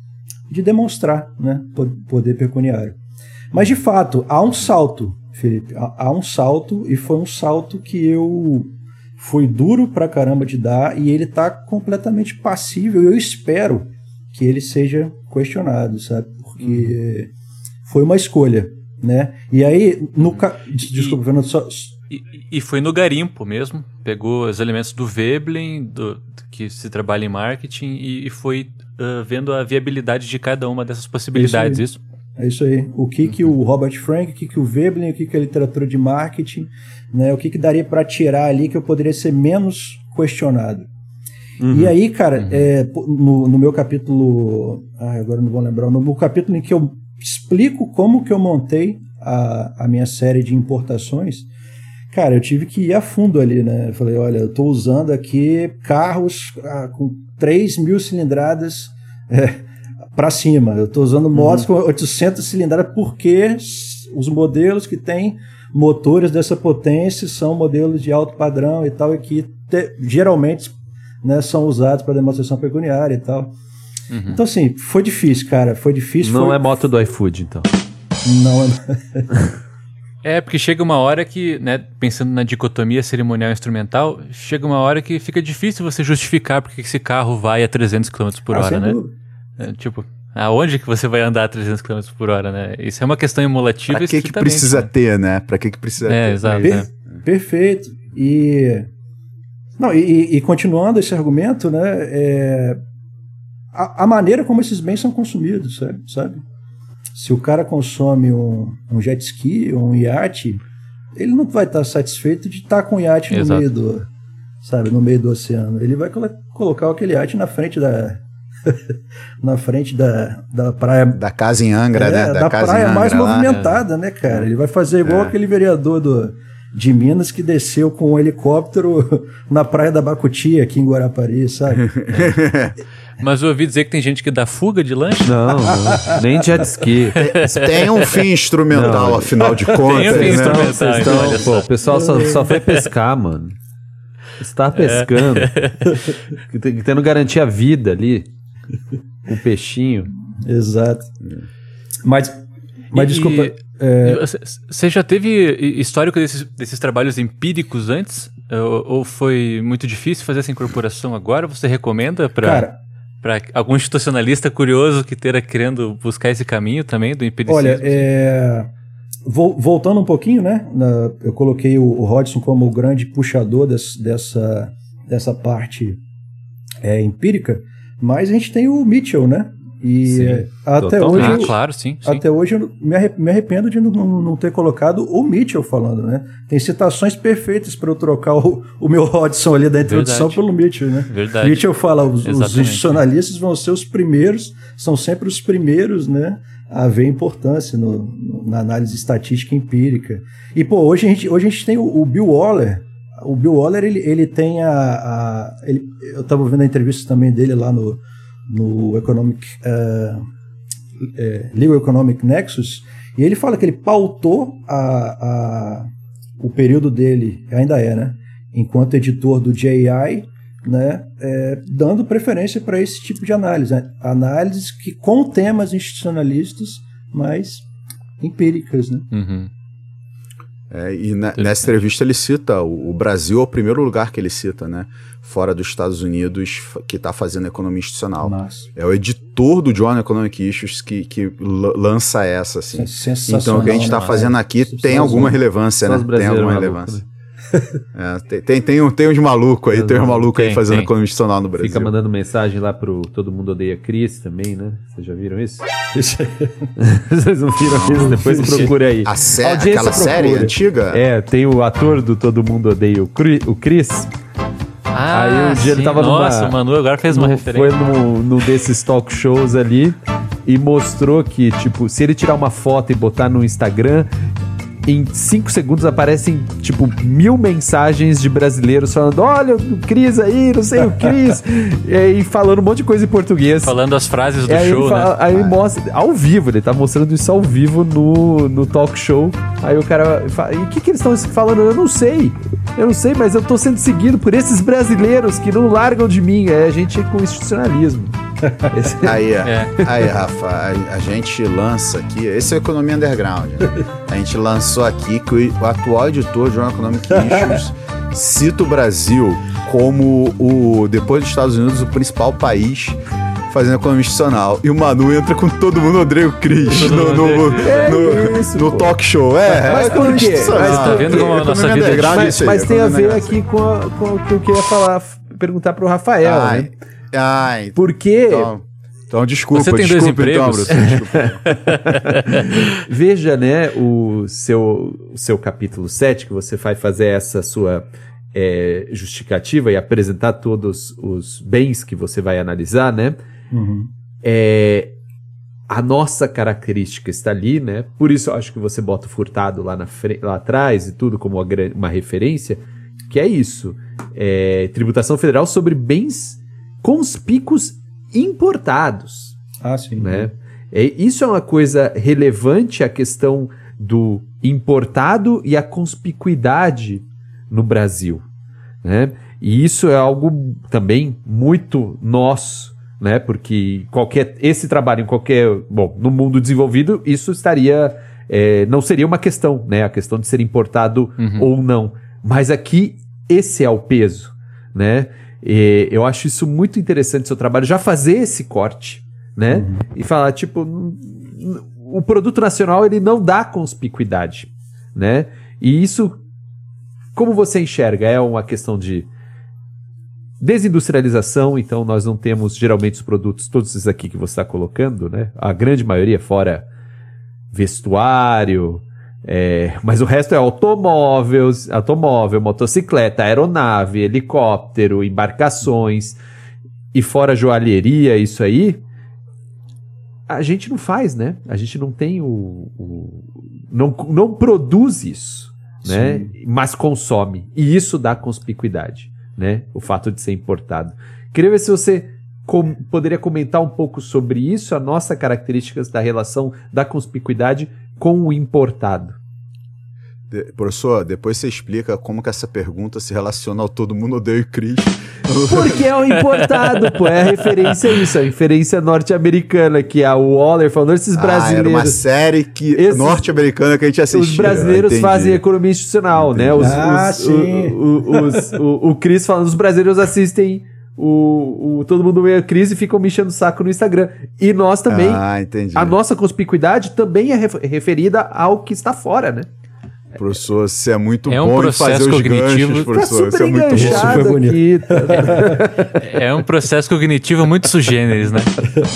S4: de demonstrar, né, poder pecuniário. Mas de fato, há um salto, Felipe, há um salto, e foi um salto que eu... foi duro pra caramba de dar e ele tá completamente passível. Eu espero que ele seja questionado, sabe? Porque uhum. foi uma escolha, né? E aí, no... Ca... Desculpa, Fernando, só...
S1: E, e foi no garimpo mesmo. Pegou os elementos do Veblen, do, que se trabalha em marketing, e, e foi uh, vendo a viabilidade de cada uma dessas possibilidades, isso? isso?
S4: É isso aí. O que, que o Robert Frank, o que, que o Veblen, o que, que a literatura de marketing, né? O que, que daria para tirar ali que eu poderia ser menos questionado. Uhum. E aí, cara, uhum. é, no, no meu capítulo... Ah, agora não vou lembrar. No, no capítulo em que eu explico como que eu montei a, a minha série de importações, cara, eu tive que ir a fundo ali, né? Eu falei, olha, eu estou usando aqui carros ah, com três mil cilindradas... É, para cima, eu estou usando motos uhum. com oitocentas cilindradas porque os modelos que têm motores dessa potência são modelos de alto padrão e tal, e que te, geralmente, né, são usados para demonstração pecuniária e tal. Uhum. Então assim, foi difícil, cara, foi difícil.
S3: Não
S4: foi...
S3: é moto do iFood, então.
S4: Não é...
S1: É, porque chega uma hora que, né, pensando na dicotomia cerimonial e instrumental, chega uma hora que fica difícil você justificar porque esse carro vai a trezentos quilômetros por
S4: ah,
S1: hora, né?
S4: Dúvida.
S1: É, tipo, aonde que você vai andar a trezentos quilômetros por hora, né? Isso é uma questão emulativa.
S2: Pra que que precisa
S1: né?
S2: ter, né? Pra que que precisa
S1: é,
S2: ter?
S1: Exato,
S4: per-
S1: né?
S4: Perfeito. E, não, e, e continuando esse argumento, né? É, a, a maneira como esses bens são consumidos, sabe? sabe? Se o cara consome um, um jet ski ou um iate, ele não vai estar satisfeito de estar com o iate no
S1: Exato.
S4: meio do, sabe, no meio do oceano. Ele vai colo- colocar aquele iate na frente da na frente da, da praia
S2: da casa em Angra,
S4: é,
S2: né?
S4: Da, da
S2: casa
S4: praia
S2: em Angra,
S4: mais
S2: lá,
S4: movimentada, é. né, cara? Ele vai fazer igual
S2: é.
S4: aquele vereador do, de Minas que desceu com um helicóptero na praia da Bacutia, aqui em Guarapari, sabe?
S1: Mas eu ouvi dizer que tem gente que dá fuga de lanche?
S3: Não, não, nem jet ski.
S2: Tem um fim instrumental,
S3: Não.
S2: afinal de contas.
S1: Tem um fim
S2: né?
S1: instrumental.
S3: Vocês
S1: então,
S3: tão-
S1: olha
S3: pô,
S1: só.
S3: o pessoal só, só foi pescar, mano. Você tá pescando. Que tem- Tendo garantir a vida ali. O peixinho.
S4: Exato. Mas, mas
S1: E-
S4: desculpa. é,
S1: Você já teve histórico desses, desses trabalhos empíricos antes? Ou, ou foi muito difícil fazer essa incorporação agora? Você recomenda para
S4: Cara,
S1: para algum institucionalista curioso que esteja querendo buscar esse caminho também do empiricismo?
S4: olha, é, vol- voltando um pouquinho, né? na- eu coloquei o, o Hodgson como o grande puxador des- dessa, dessa parte é, empírica, mas a gente tem o Mitchell, né? E
S3: Sim,
S4: é, até
S3: totalmente.
S4: hoje.
S1: Ah,
S4: eu-
S1: claro, sim. sim.
S4: Até hoje eu me arre- me arrependo de não, não- não ter colocado o Mitchell falando, né? Tem citações perfeitas para eu trocar o, o meu Hodgson ali da introdução
S1: Verdade.
S4: pelo Mitchell, né?
S1: Verdade.
S4: Mitchell fala, os, os
S1: Exatamente.
S4: institucionalistas vão ser os primeiros, são sempre os primeiros, né? A ver importância no- no- na análise estatística empírica. E, pô, hoje a gente, hoje a gente tem o, o Bill Waller. O Bill Waller, ele, ele tem a... a- ele- eu estava vendo a entrevista também dele lá no, no Economic... eh, é, Legal Economic Nexus, e ele fala que ele pautou a, a, o período dele, ainda é, né, enquanto editor do J I, né, é, dando preferência para esse tipo de análise, né, análises que com temas institucionalistas, mas empíricas, né.
S1: Uhum.
S2: É, e na- nessa entrevista ele cita o, o Brasil é o primeiro lugar que ele cita, né? Fora dos Estados Unidos, f- que está fazendo economia institucional.
S4: Massa.
S2: É o editor do Journal Economic Issues que, que l- lança essa, assim.
S4: Sensacional,
S2: Então o que a gente está
S4: né?
S2: fazendo aqui tem alguma relevância,
S3: Só
S2: né?
S3: os
S2: Tem
S3: brasileiros
S2: alguma
S3: malucos,
S2: relevância. É, tem, tem, tem, um- tem uns malucos aí, tem uns malucos aí
S1: Tem,
S2: fazendo
S1: tem.
S2: economia institucional no Brasil.
S3: Fica mandando mensagem lá pro Todo Mundo Odeia Chris também, né? Vocês já viram isso?
S4: Isso aí.
S3: Vocês não viram isso? Depois procure aí.
S2: A sé-
S3: Audiência
S2: aquela série
S3: procura.
S2: antiga?
S3: É, tem o ator do Todo Mundo Odeia o Cri- o Chris.
S1: Ah,
S3: Aí um dia ele
S1: sim.
S3: tava numa-
S1: Nossa, o Manu agora fez uma
S3: num-
S1: referência.
S3: Foi num, num desses talk shows ali e mostrou que, tipo, se ele tirar uma foto e botar no Instagram, em cinco segundos aparecem, tipo, mil mensagens de brasileiros falando: olha, o Cris aí, não sei o Cris, e aí falando um monte de coisa em português.
S1: Falando as frases do
S3: E aí
S1: show,
S3: ele fala-
S1: né?
S3: Aí ele mostra, ao vivo, ele tá mostrando isso ao vivo no, no talk show. Aí o cara fala: e o que, que eles estão falando? Eu não sei. Eu não sei, mas eu tô sendo seguido por esses brasileiros que não largam de mim. É a gente com institucionalismo. Esse-
S2: Aí,
S1: É.
S2: aí, Rafa, a, a gente lança aqui, esse é o Economia Underground, né? A gente lançou aqui que o, o atual editor de Journal Economic Issues cita o Brasil como, o, depois dos Estados Unidos, o principal país fazendo economia institucional. E o Manu entra com todo mundo odeia o Cris
S1: Todo
S2: no,
S1: mundo
S2: no,
S1: odeia
S2: no,
S3: É isso,
S2: no
S3: pô.
S2: talk show. É,
S3: Mas
S2: é
S3: por quê?
S2: institucional.
S3: Mas tá
S1: vendo como a nossa
S2: Economia
S1: vida é
S2: underground
S3: mas
S2: isso aí,
S3: mas tem a
S2: economia
S3: ver
S2: underground.
S3: aqui com, a- com o que eu queria falar, perguntar pro Rafael,
S2: Ai,
S3: né?
S2: ai,
S3: Porque,
S2: então, então desculpa,
S1: Você tem dois
S2: desculpa, então,
S1: empregos?
S2: Bruce, desculpa.
S3: veja, né, o seu, o seu capítulo sete, que você vai fazer essa sua é, justificativa e apresentar todos os bens que você vai analisar, né?
S4: Uhum.
S3: É, a nossa característica está ali, né? Por isso eu acho que você bota o Furtado lá, na fre- lá atrás e tudo como uma, gran- uma referência, que é isso. É, tributação federal sobre bens conspícuos importados,
S4: Ah, sim.
S3: né? É, isso é uma coisa relevante, a questão do importado e a conspicuidade no Brasil, né? E isso é algo também muito nosso, né? Porque qualquer esse trabalho em qualquer, bom, no mundo desenvolvido, isso estaria é, não seria uma questão, né? A questão de ser importado
S1: Uhum.
S3: ou não. Mas aqui esse é o peso, né? E eu acho isso muito interessante, seu trabalho, já fazer esse corte, né?
S4: Uhum.
S3: E falar, tipo, n- n- o produto nacional, ele não dá conspicuidade, né? E isso, como você enxerga? É uma questão de desindustrialização, então nós não temos, geralmente, os produtos, todos esses aqui que você está colocando, né? A grande maioria, fora vestuário, é, mas o resto é automóveis, automóvel, motocicleta, aeronave, helicóptero, embarcações, e fora joalheria, isso aí, a gente não faz, né? A gente não tem o... o- não, não produz isso, né? Mas consome. E isso dá conspicuidade, né? O fato de ser importado. Queria ver se você com, poderia comentar um pouco sobre isso, a nossa características da relação da conspicuidade com o importado.
S2: De, professor, depois você explica como que essa pergunta se relaciona ao Todo Mundo Odeia o Chris.
S3: Porque é o importado, pô. É a referência a isso, a referência norte-americana, que é o Waller falando, esses brasileiros...
S2: Ah, era uma série que, esses, norte-americana que a gente assistia.
S3: Os brasileiros fazem economia institucional, entendi. Né? Os,
S4: ah,
S3: os,
S4: sim.
S3: O, o, os, o, o Chris falando, os brasileiros assistem o, o Todo Mundo Odeia o Chris e ficam me enchendo o saco no Instagram. E nós também,
S2: ah, entendi.
S3: A nossa conspicuidade também é referida ao que está fora, né?
S2: Professor, você é muito
S1: é um
S2: bom em fazer os ganchos, professor.
S3: Tá
S2: você é muito bom.
S4: Isso foi bonito.
S3: Aqui, tá...
S1: É um processo cognitivo muito sugêneres, né?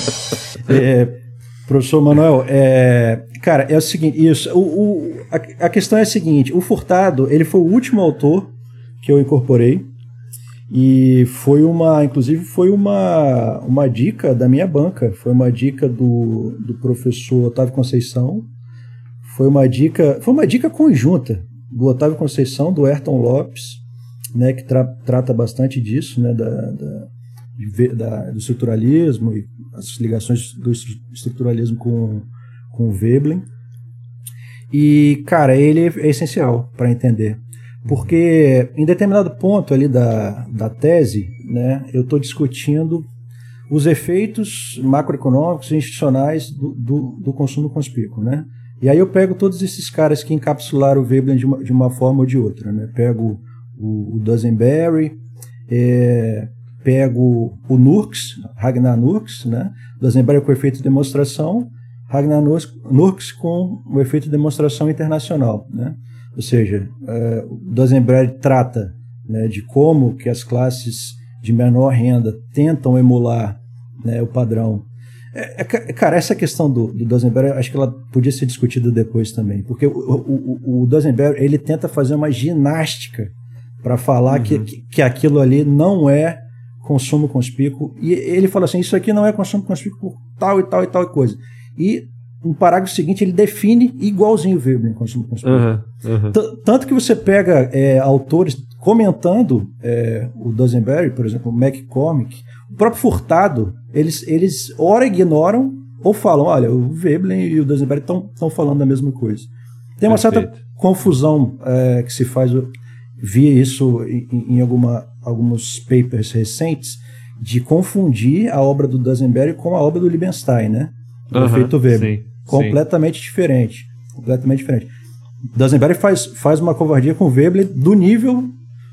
S4: É, professor Manuel, é, cara, é o seguinte, isso, o, o, a, a questão é a seguinte, o Furtado, ele foi o último autor que eu incorporei e foi uma, inclusive foi uma, uma dica da minha banca, foi uma dica do, do professor Otávio Conceição. Foi uma dica, foi uma dica conjunta do Otávio Conceição, do Ayrton Lopes, né, que tra trata bastante disso, né, da, da, de, da, do estruturalismo e as ligações do estruturalismo com, com o Veblen. E, cara, ele é essencial para entender. Porque em determinado ponto ali da, da tese, né, eu estou discutindo os efeitos macroeconômicos e institucionais do, do, do consumo conspícuo, né? E aí eu pego todos esses caras que encapsularam o Veblen de uma, de uma forma ou de outra, né? Pego o, o Dusenberry, é, pego o Nurks, Ragnar Nurks, né? Dusenberry com efeito de demonstração, Ragnar Nurks com o efeito de demonstração internacional, né? Ou seja, é, o Dusenberry trata, né, de como que as classes de menor renda tentam emular, né, o padrão. É, é, cara, essa questão do, do Dusenberry, acho que ela podia ser discutida depois também, porque o, o, o Dusenberry, ele tenta fazer uma ginástica para falar uhum. que, que aquilo ali não é consumo conspícuo, e ele fala assim, isso aqui não é consumo conspícuo por tal e tal e tal coisa. E no parágrafo seguinte ele define igualzinho o Veblen consumo conspícuo. Uhum, uhum. Tanto que você pega é, autores comentando é, o Dusenberry, por exemplo, o McCormick, o próprio Furtado, eles, eles ora ignoram ou falam, olha, o Veblen e o Dusenberry estão falando a mesma coisa. Tem uma Perfeito. certa confusão é, que se faz, eu vi isso em, em alguma, alguns papers recentes, de confundir a obra do Dusenberry com a obra do Liebenstein, né? O uhum, efeito Veblen. Sim, completamente sim. diferente. Completamente diferente. Dusenberry faz, faz uma covardia com o Veblen do nível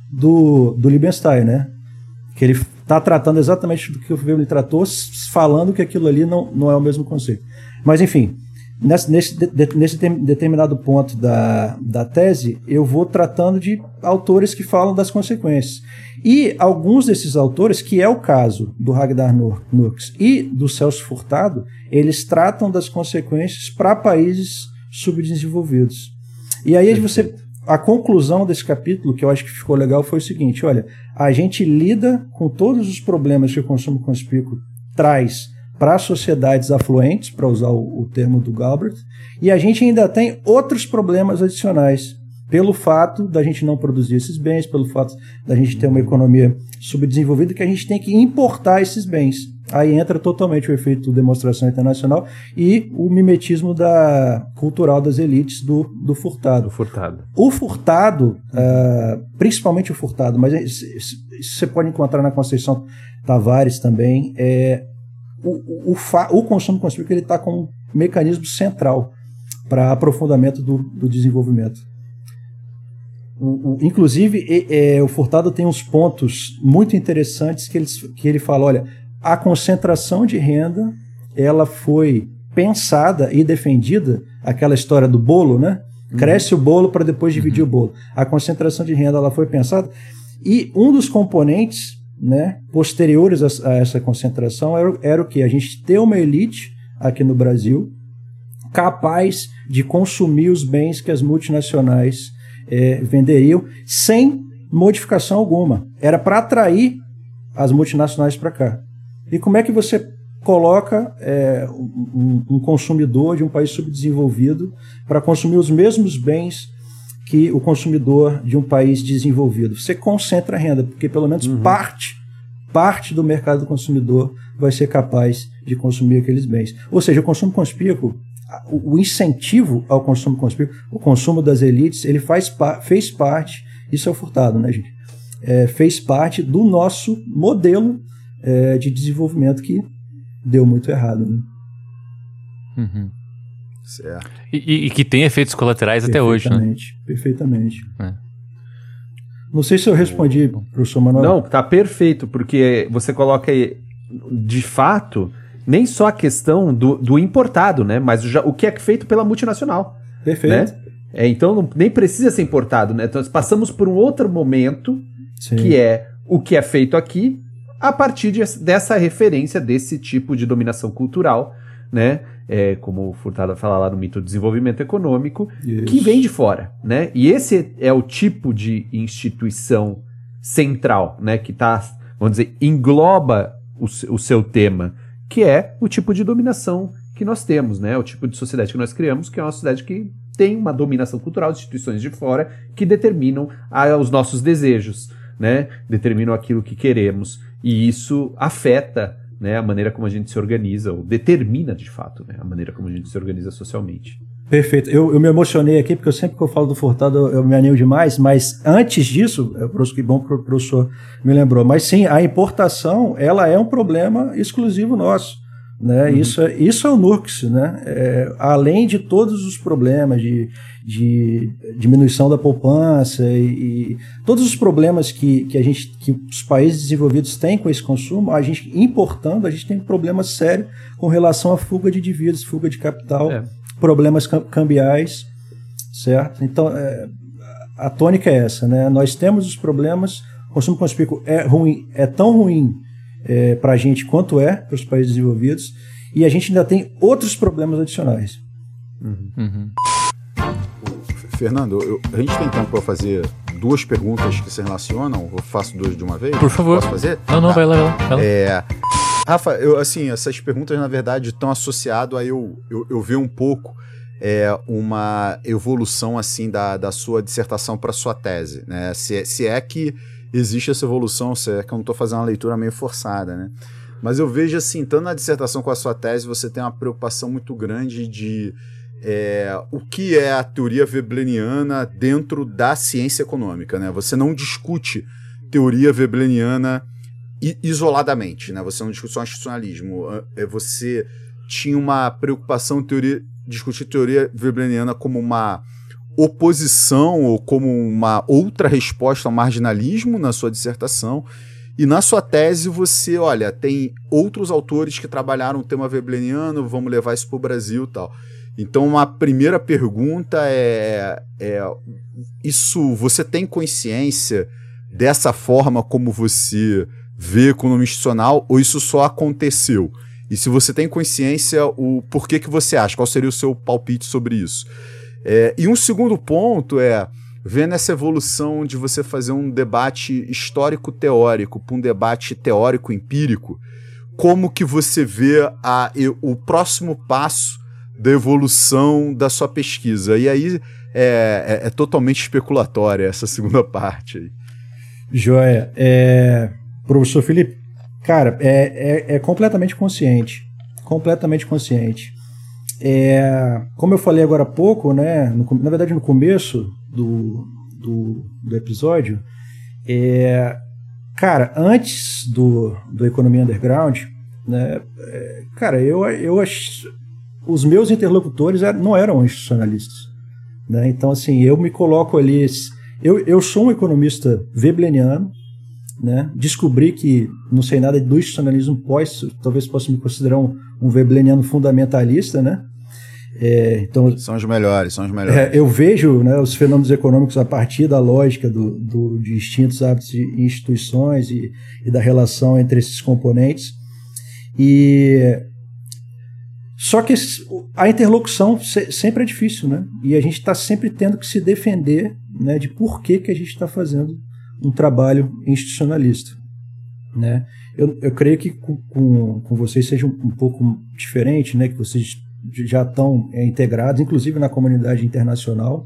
S4: do, do Liebenstein, né? Que ele está tratando exatamente do que o Veblen tratou, falando que aquilo ali não, não é o mesmo conceito. Mas, enfim, nesse, nesse, de, nesse determinado ponto da, da tese, eu vou tratando de autores que falam das consequências. E alguns desses autores, que é o caso do Ragnar Nurks e do Celso Furtado, eles tratam das consequências para países subdesenvolvidos. E aí você... A conclusão desse capítulo, que eu acho que ficou legal, foi o seguinte, olha, a gente lida com todos os problemas que o consumo conspícuo traz para as sociedades afluentes, para usar o, o termo do Galbraith, e a gente ainda tem outros problemas adicionais, pelo fato da gente não produzir esses bens, pelo fato da gente ter uma economia subdesenvolvida, que a gente tem que importar esses bens. Aí entra totalmente o efeito demonstração internacional e o mimetismo da, cultural das elites do, do Furtado.
S3: O Furtado.
S4: O Furtado, uh, principalmente o Furtado, mas isso você pode encontrar na Conceição Tavares também, é, o, o, o, o consumo conspícuo está como um mecanismo central para aprofundamento do, do desenvolvimento. O, o, inclusive, e, é, o Furtado tem uns pontos muito interessantes que ele, que ele fala, olha, a concentração de renda, ela foi pensada e defendida, aquela história do bolo, né? Uhum. Cresce o bolo para depois dividir uhum. o bolo. A concentração de renda, ela foi pensada, e um dos componentes, né, posteriores a, a essa concentração era, era o que? A gente ter uma elite aqui no Brasil capaz de consumir os bens que as multinacionais É, venderiam sem modificação alguma. Era para atrair as multinacionais para cá. E como é que você coloca é, um, um consumidor de um país subdesenvolvido para consumir os mesmos bens que o consumidor de um país desenvolvido. Você concentra a renda, porque pelo menos uhum. parte, parte do mercado do consumidor vai ser capaz de consumir aqueles bens. Ou seja, o consumo conspícuo, o, o incentivo ao consumo conspícuo, o consumo das elites, ele faz, fez parte, isso é o Furtado, né, gente? É, fez parte do nosso modelo é, de desenvolvimento que deu muito errado, né?
S1: Uhum.
S2: Certo.
S1: E, e que tem efeitos colaterais até hoje, né?
S4: Perfeitamente, perfeitamente.
S1: É.
S4: Não sei se eu respondi, professor Manuel.
S3: Não, tá perfeito, porque você coloca aí, de fato, nem só a questão do, do importado, né? Mas já, o que é feito pela multinacional.
S4: Perfeito.
S3: Né? É, então não, nem precisa ser importado, né? Então nós passamos por um outro momento, Sim. que é o que é feito aqui, a partir de, dessa referência, desse tipo de dominação cultural, né? É, como o Furtado fala lá no mito do desenvolvimento econômico, Isso. que vem de fora, né? E esse é o tipo de instituição central, né? Que tá, vamos dizer, engloba o, o seu tema, que é o tipo de dominação que nós temos, né? O tipo de sociedade que nós criamos, que é uma sociedade que tem uma dominação cultural de instituições de fora que determinam a, os nossos desejos, né? Determinam aquilo que queremos. E isso afeta, né, a maneira como a gente se organiza, ou determina, de fato, né, a maneira como a gente se organiza socialmente.
S4: Perfeito. Eu, eu me emocionei aqui, porque eu sempre que eu falo do Furtado, eu, eu me animo demais, mas antes disso, é que bom que o professor me lembrou, mas sim, a importação, ela é um problema exclusivo nosso. Né? Uhum. Isso, é, isso é o Nurks, né? É, além de todos os problemas de, de diminuição da poupança e, e todos os problemas que, que, a gente, que os países desenvolvidos têm com esse consumo, a gente importando, a gente tem um problema sério com relação à fuga de divisas, fuga de capital, é. problemas cambiais, certo? Então, é, a tônica é essa, né? Nós temos os problemas, o consumo conspícuo é ruim, é tão ruim É, para a gente quanto é para os países desenvolvidos, e a gente ainda tem outros problemas adicionais.
S1: Uhum. Uhum.
S2: Fernando, eu, a gente tem tempo para fazer duas perguntas que se relacionam? Eu faço duas de uma vez?
S1: Por favor.
S2: Posso fazer?
S1: Não, não, tá. vai lá, vai lá. Vai lá.
S2: É, Rafa, eu, assim, essas perguntas, na verdade, estão associadas a eu, eu, eu ver um pouco é, uma evolução assim da, da sua dissertação para sua tese, né? Se, se é que existe essa evolução, se é que eu não estou fazendo uma leitura meio forçada, né? Mas eu vejo assim, tanto na dissertação com a sua tese, você tem uma preocupação muito grande de é, o que é a teoria webleniana dentro da ciência econômica, né? Você não discute teoria webleniana isoladamente, né? Você não discute só institucionalismo. Você tinha uma preocupação em teoria, discutir teoria webleniana como uma oposição ou como uma outra resposta ao marginalismo na sua dissertação, e na sua tese você, olha, tem outros autores que trabalharam o tema webleniano, vamos levar isso para o Brasil e tal. Então uma primeira pergunta é, é isso, você tem consciência dessa forma como você vê economia institucional, ou isso só aconteceu? E se você tem consciência, o porquê que você acha? Qual seria o seu palpite sobre isso? É, e um segundo ponto é, vendo essa evolução de você fazer um debate histórico-teórico para um debate teórico-empírico, como que você vê a, o próximo passo da evolução da sua pesquisa? E aí é, é, é totalmente especulatória essa segunda parte aí.
S4: Joia. É, professor Felipe, cara, é, é, é completamente consciente. Completamente consciente. É, como eu falei agora há pouco, né, no, na verdade no começo do, do, do episódio, é, cara, antes do, do Economia Underground, né, é, cara, eu, eu ach, os meus interlocutores não eram institucionalistas, né, então assim, eu me coloco ali, eu, eu sou um economista webleniano, né, descobri que não sei nada do institucionalismo pós, talvez possa me considerar um, um webleniano fundamentalista, né? É, então,
S2: são os melhores, são os melhores.
S4: É, eu vejo, né, os fenômenos econômicos a partir da lógica do, do, de distintos hábitos e instituições e, e da relação entre esses componentes. E só que a interlocução se, sempre é difícil, né? E a gente está sempre tendo que se defender, né, de por que, que a gente está fazendo um trabalho institucionalista, né? Eu, eu creio que com, com, com vocês seja um, um pouco diferente, né? Que vocês já estão é, integrados, inclusive na comunidade internacional,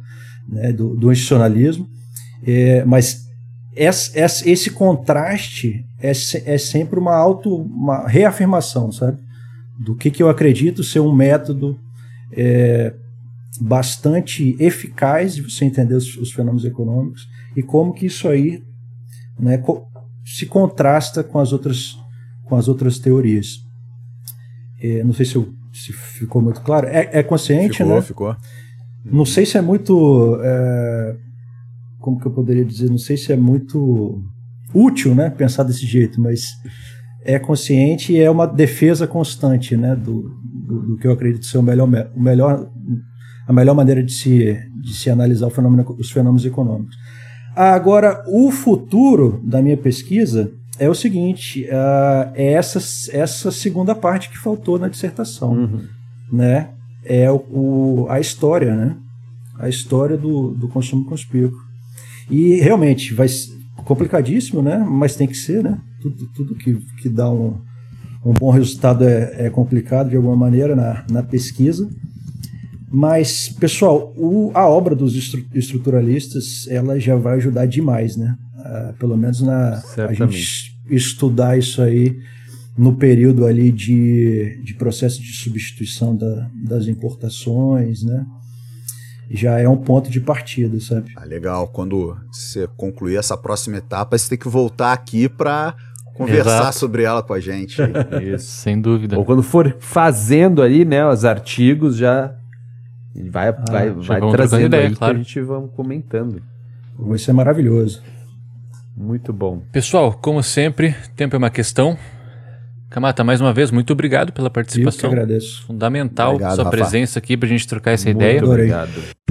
S4: né, do, do institucionalismo, é, mas esse, esse contraste é, é sempre uma, auto, uma reafirmação, sabe? Do que, que eu acredito ser um método é, bastante eficaz de você entender os, os fenômenos econômicos e como que isso aí, né, co- se contrasta com as outras, com as outras teorias. É, não sei se, eu, se ficou muito claro. É, é consciente,
S2: ficou,
S4: né?
S2: Ficou,
S4: Não sei se é muito... É, como que eu poderia dizer? Não sei se é muito útil, né, pensar desse jeito, mas é consciente e é uma defesa constante, né, do, do, do que eu acredito ser o melhor, o melhor, a melhor maneira de se, de se analisar o fenômeno, os fenômenos econômicos. Agora, o futuro da minha pesquisa é o seguinte, uh, é essa, essa segunda parte que faltou na dissertação, uhum. né? É o, o, a história, né? A história do, do consumo conspícuo. E realmente vai ser complicadíssimo, né? Mas tem que ser, né? Tudo, tudo que, que dá um, um bom resultado é, é complicado de alguma maneira na, na pesquisa. Mas, pessoal, o, a obra dos estru, estruturalistas, ela já vai ajudar demais, né? Uh, pelo menos na a gente estudar isso aí no período ali de, de processo de substituição da, das importações, né? Já é um ponto de partida, sabe? Ah,
S2: legal. Quando você concluir essa próxima etapa, você tem que voltar aqui para conversar Exato. sobre ela com a gente.
S1: Isso, sem dúvida.
S3: Ou quando for fazendo aí, né, os artigos, já vai, ah, vai, já vai trazendo ideia, aí claro. que a gente vai comentando.
S4: Vai ser maravilhoso.
S3: Muito bom.
S1: Pessoal, como sempre, tempo é uma questão. Kamata, mais uma vez, muito obrigado pela participação.
S4: Eu que agradeço.
S1: Fundamental
S2: obrigado,
S1: sua
S2: Rafa.
S1: presença aqui pra gente trocar essa
S3: muito
S1: ideia.
S3: Muito obrigado.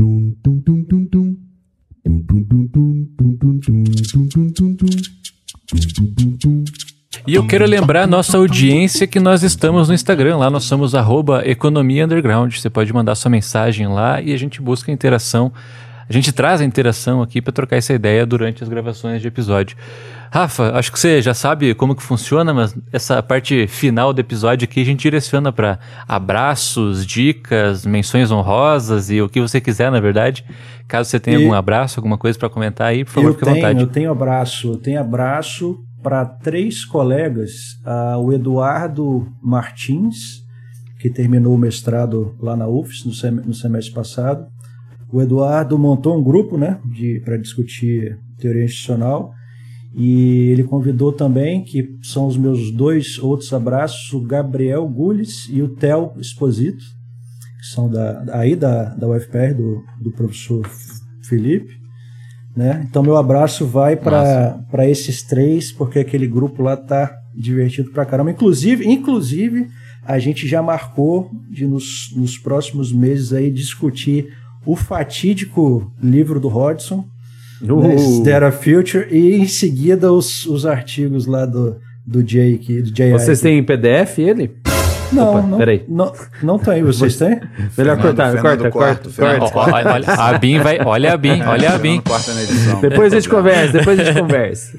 S1: E eu quero lembrar a nossa audiência que nós estamos no Instagram. Lá nós somos arroba Economia Underground. Você pode mandar sua mensagem lá e a gente busca a interação. A gente traz a interação aqui para trocar essa ideia durante as gravações de episódio. Rafa, acho que você já sabe como que funciona, mas essa parte final do episódio aqui a gente direciona para abraços, dicas, menções honrosas e o que você quiser, na verdade. Caso você tenha e algum abraço, alguma coisa para comentar aí, por favor,
S4: eu
S1: fique
S4: tenho,
S1: à vontade.
S4: Eu tenho abraço, eu tenho abraço para três colegas, uh, o Eduardo Martins, que terminou o mestrado lá na U F S no, sem, no semestre passado. O Eduardo montou um grupo, né, para discutir teoria institucional e ele convidou também, que são os meus dois outros abraços, o Gabriel Gules e o Theo Esposito, que são da, aí da, da U F P R, do, do professor Felipe. Né? Então meu abraço vai para esses três, porque aquele grupo lá tá divertido pra caramba. Inclusive, inclusive a gente já marcou de nos, nos próximos meses aí discutir o fatídico livro do Hodgson, uh. né, Is There a Future, e em seguida os, os artigos lá do, do Jay aqui, do Jay
S3: Vocês têm em P D F ele?
S4: Não,
S3: Opa,
S4: não,
S3: peraí.
S4: não, não tem. Vocês têm?
S3: Melhor cortar, corta, corta, corta.
S1: Olha, olha, a Bin vai, olha a Bin, olha a Bin.
S3: Depois a gente conversa, depois a gente conversa.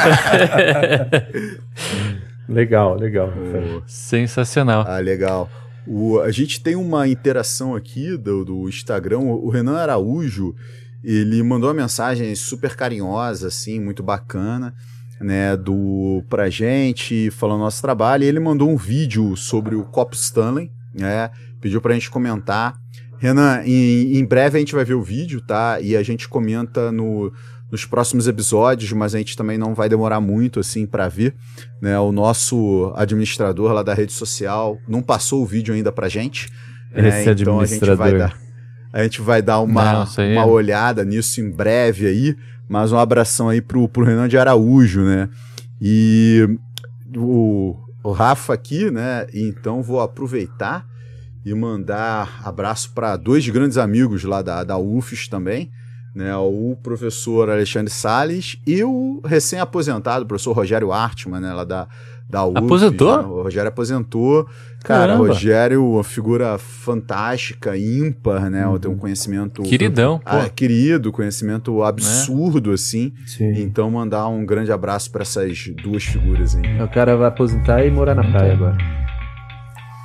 S3: Legal, legal.
S2: Oh.
S1: Sensacional.
S2: Ah, legal. O, a gente tem uma interação aqui do, do Instagram. O Renan Araújo, ele mandou uma mensagem super carinhosa, assim, muito bacana, né, do, pra gente, falando do nosso trabalho, e ele mandou um vídeo sobre o copo Stanley, né, pediu pra gente comentar. Renan, em, em breve a gente vai ver o vídeo, tá, e a gente comenta no, nos próximos episódios, mas a gente também não vai demorar muito, assim, pra ver, né, o nosso administrador lá da rede social não passou o vídeo ainda pra gente,
S3: né, Esse
S2: então a gente vai dar, a gente vai dar uma, não, uma olhada nisso em breve aí. Mas um abração aí pro, pro Renan de Araújo, né? E o, o Rafa aqui, né? Então vou aproveitar e mandar abraço para dois grandes amigos lá da, da U F S também, né? O professor Alexandre Salles e o recém-aposentado, o professor Rogério Artman, né? Lá da, da U F S.
S1: Aposentou?
S2: Né? O Rogério aposentou. Cara,
S1: Caramba.
S2: Rogério, uma figura fantástica, ímpar, né? Uhum. Tem um conhecimento...
S1: Queridão,
S2: ah, pô. Querido, conhecimento absurdo, é. assim.
S4: Sim.
S2: Então, mandar um grande abraço para essas duas figuras aí.
S3: O cara vai aposentar e morar na praia agora.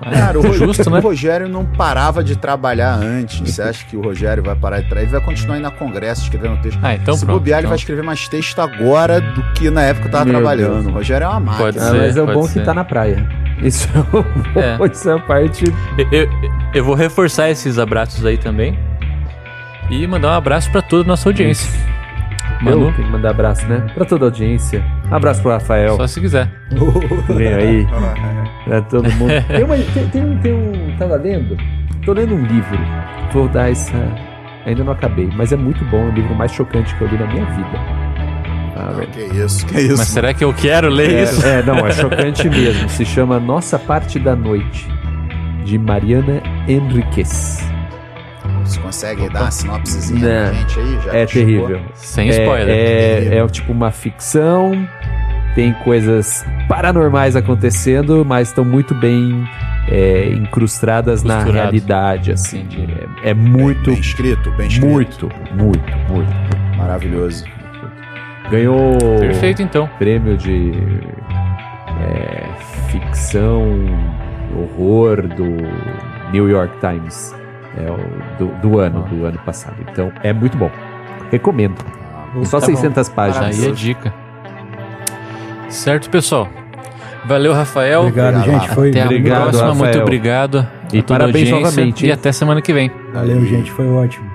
S2: Cara, o,
S1: Justo,
S2: Rogério,
S1: né?
S2: o Rogério não parava de trabalhar antes. Você acha que o Rogério vai parar de trabalhar? Ele vai continuar indo na Congresso escrevendo texto.
S1: Ah, então
S2: Se
S1: pronto,
S2: bobear, ele
S1: então.
S2: vai escrever mais texto agora do que na época que tava
S3: Meu
S2: trabalhando.
S3: Deus.
S2: O Rogério é uma máquina.
S1: Pode
S3: Ah,
S1: ser,
S3: mas é o
S1: pode
S3: bom
S1: ser.
S3: que tá na praia. Isso é, o
S1: É.
S3: bom, isso é a parte...
S1: Eu, eu vou reforçar esses abraços aí também. E mandar um abraço pra toda a nossa audiência.
S3: Eu
S1: Manu,
S3: tenho que mandar abraço, né? Pra toda a audiência. Um abraço pro Rafael.
S1: só se quiser.
S3: Que vem aí. Pra todo mundo. Tem, uma, tem, tem um, tem um... Tava lendo? Tô lendo um livro. Vou dar essa... Ainda não acabei, mas é muito bom. É o livro mais chocante que eu li na minha vida. Ah, velho.
S2: Que isso, que isso.
S1: Mas será que eu quero ler isso?
S3: É, é, não, é chocante mesmo. Se chama Nossa Parte da Noite, de Mariana Enriquez.
S2: Você consegue dar uma sinopsezinha
S3: Não.
S2: pra gente aí? Já
S3: É
S2: que chegou?
S3: terrível.
S1: Sem spoiler.
S3: É, é, é tipo uma ficção, tem coisas paranormais acontecendo, mas estão muito bem é, incrustadas na
S1: Costurados.
S3: realidade, assim.
S1: Entendi.
S3: É, é muito,
S2: Bem, bem escrito, bem escrito.
S3: muito, muito, muito.
S2: Maravilhoso.
S3: Ganhou
S1: Perfeito, então.
S3: prêmio de é, ficção, horror do New York Times. É o do, do ano, do ano passado. Então, é muito bom. Recomendo. Só
S1: Tá
S3: seiscentas
S1: Aí
S3: páginas.
S1: é dica. Certo, pessoal. Valeu, Rafael.
S4: Obrigado,
S2: Obrigado,
S4: gente. Foi.
S1: Até a
S3: Obrigado,
S1: próxima.
S3: Rafael.
S1: Muito obrigado.
S3: E
S1: a toda a
S3: parabéns
S1: audiência.
S3: novamente,
S1: E
S3: hein?
S1: até semana que vem.
S4: Valeu, gente. Foi ótimo.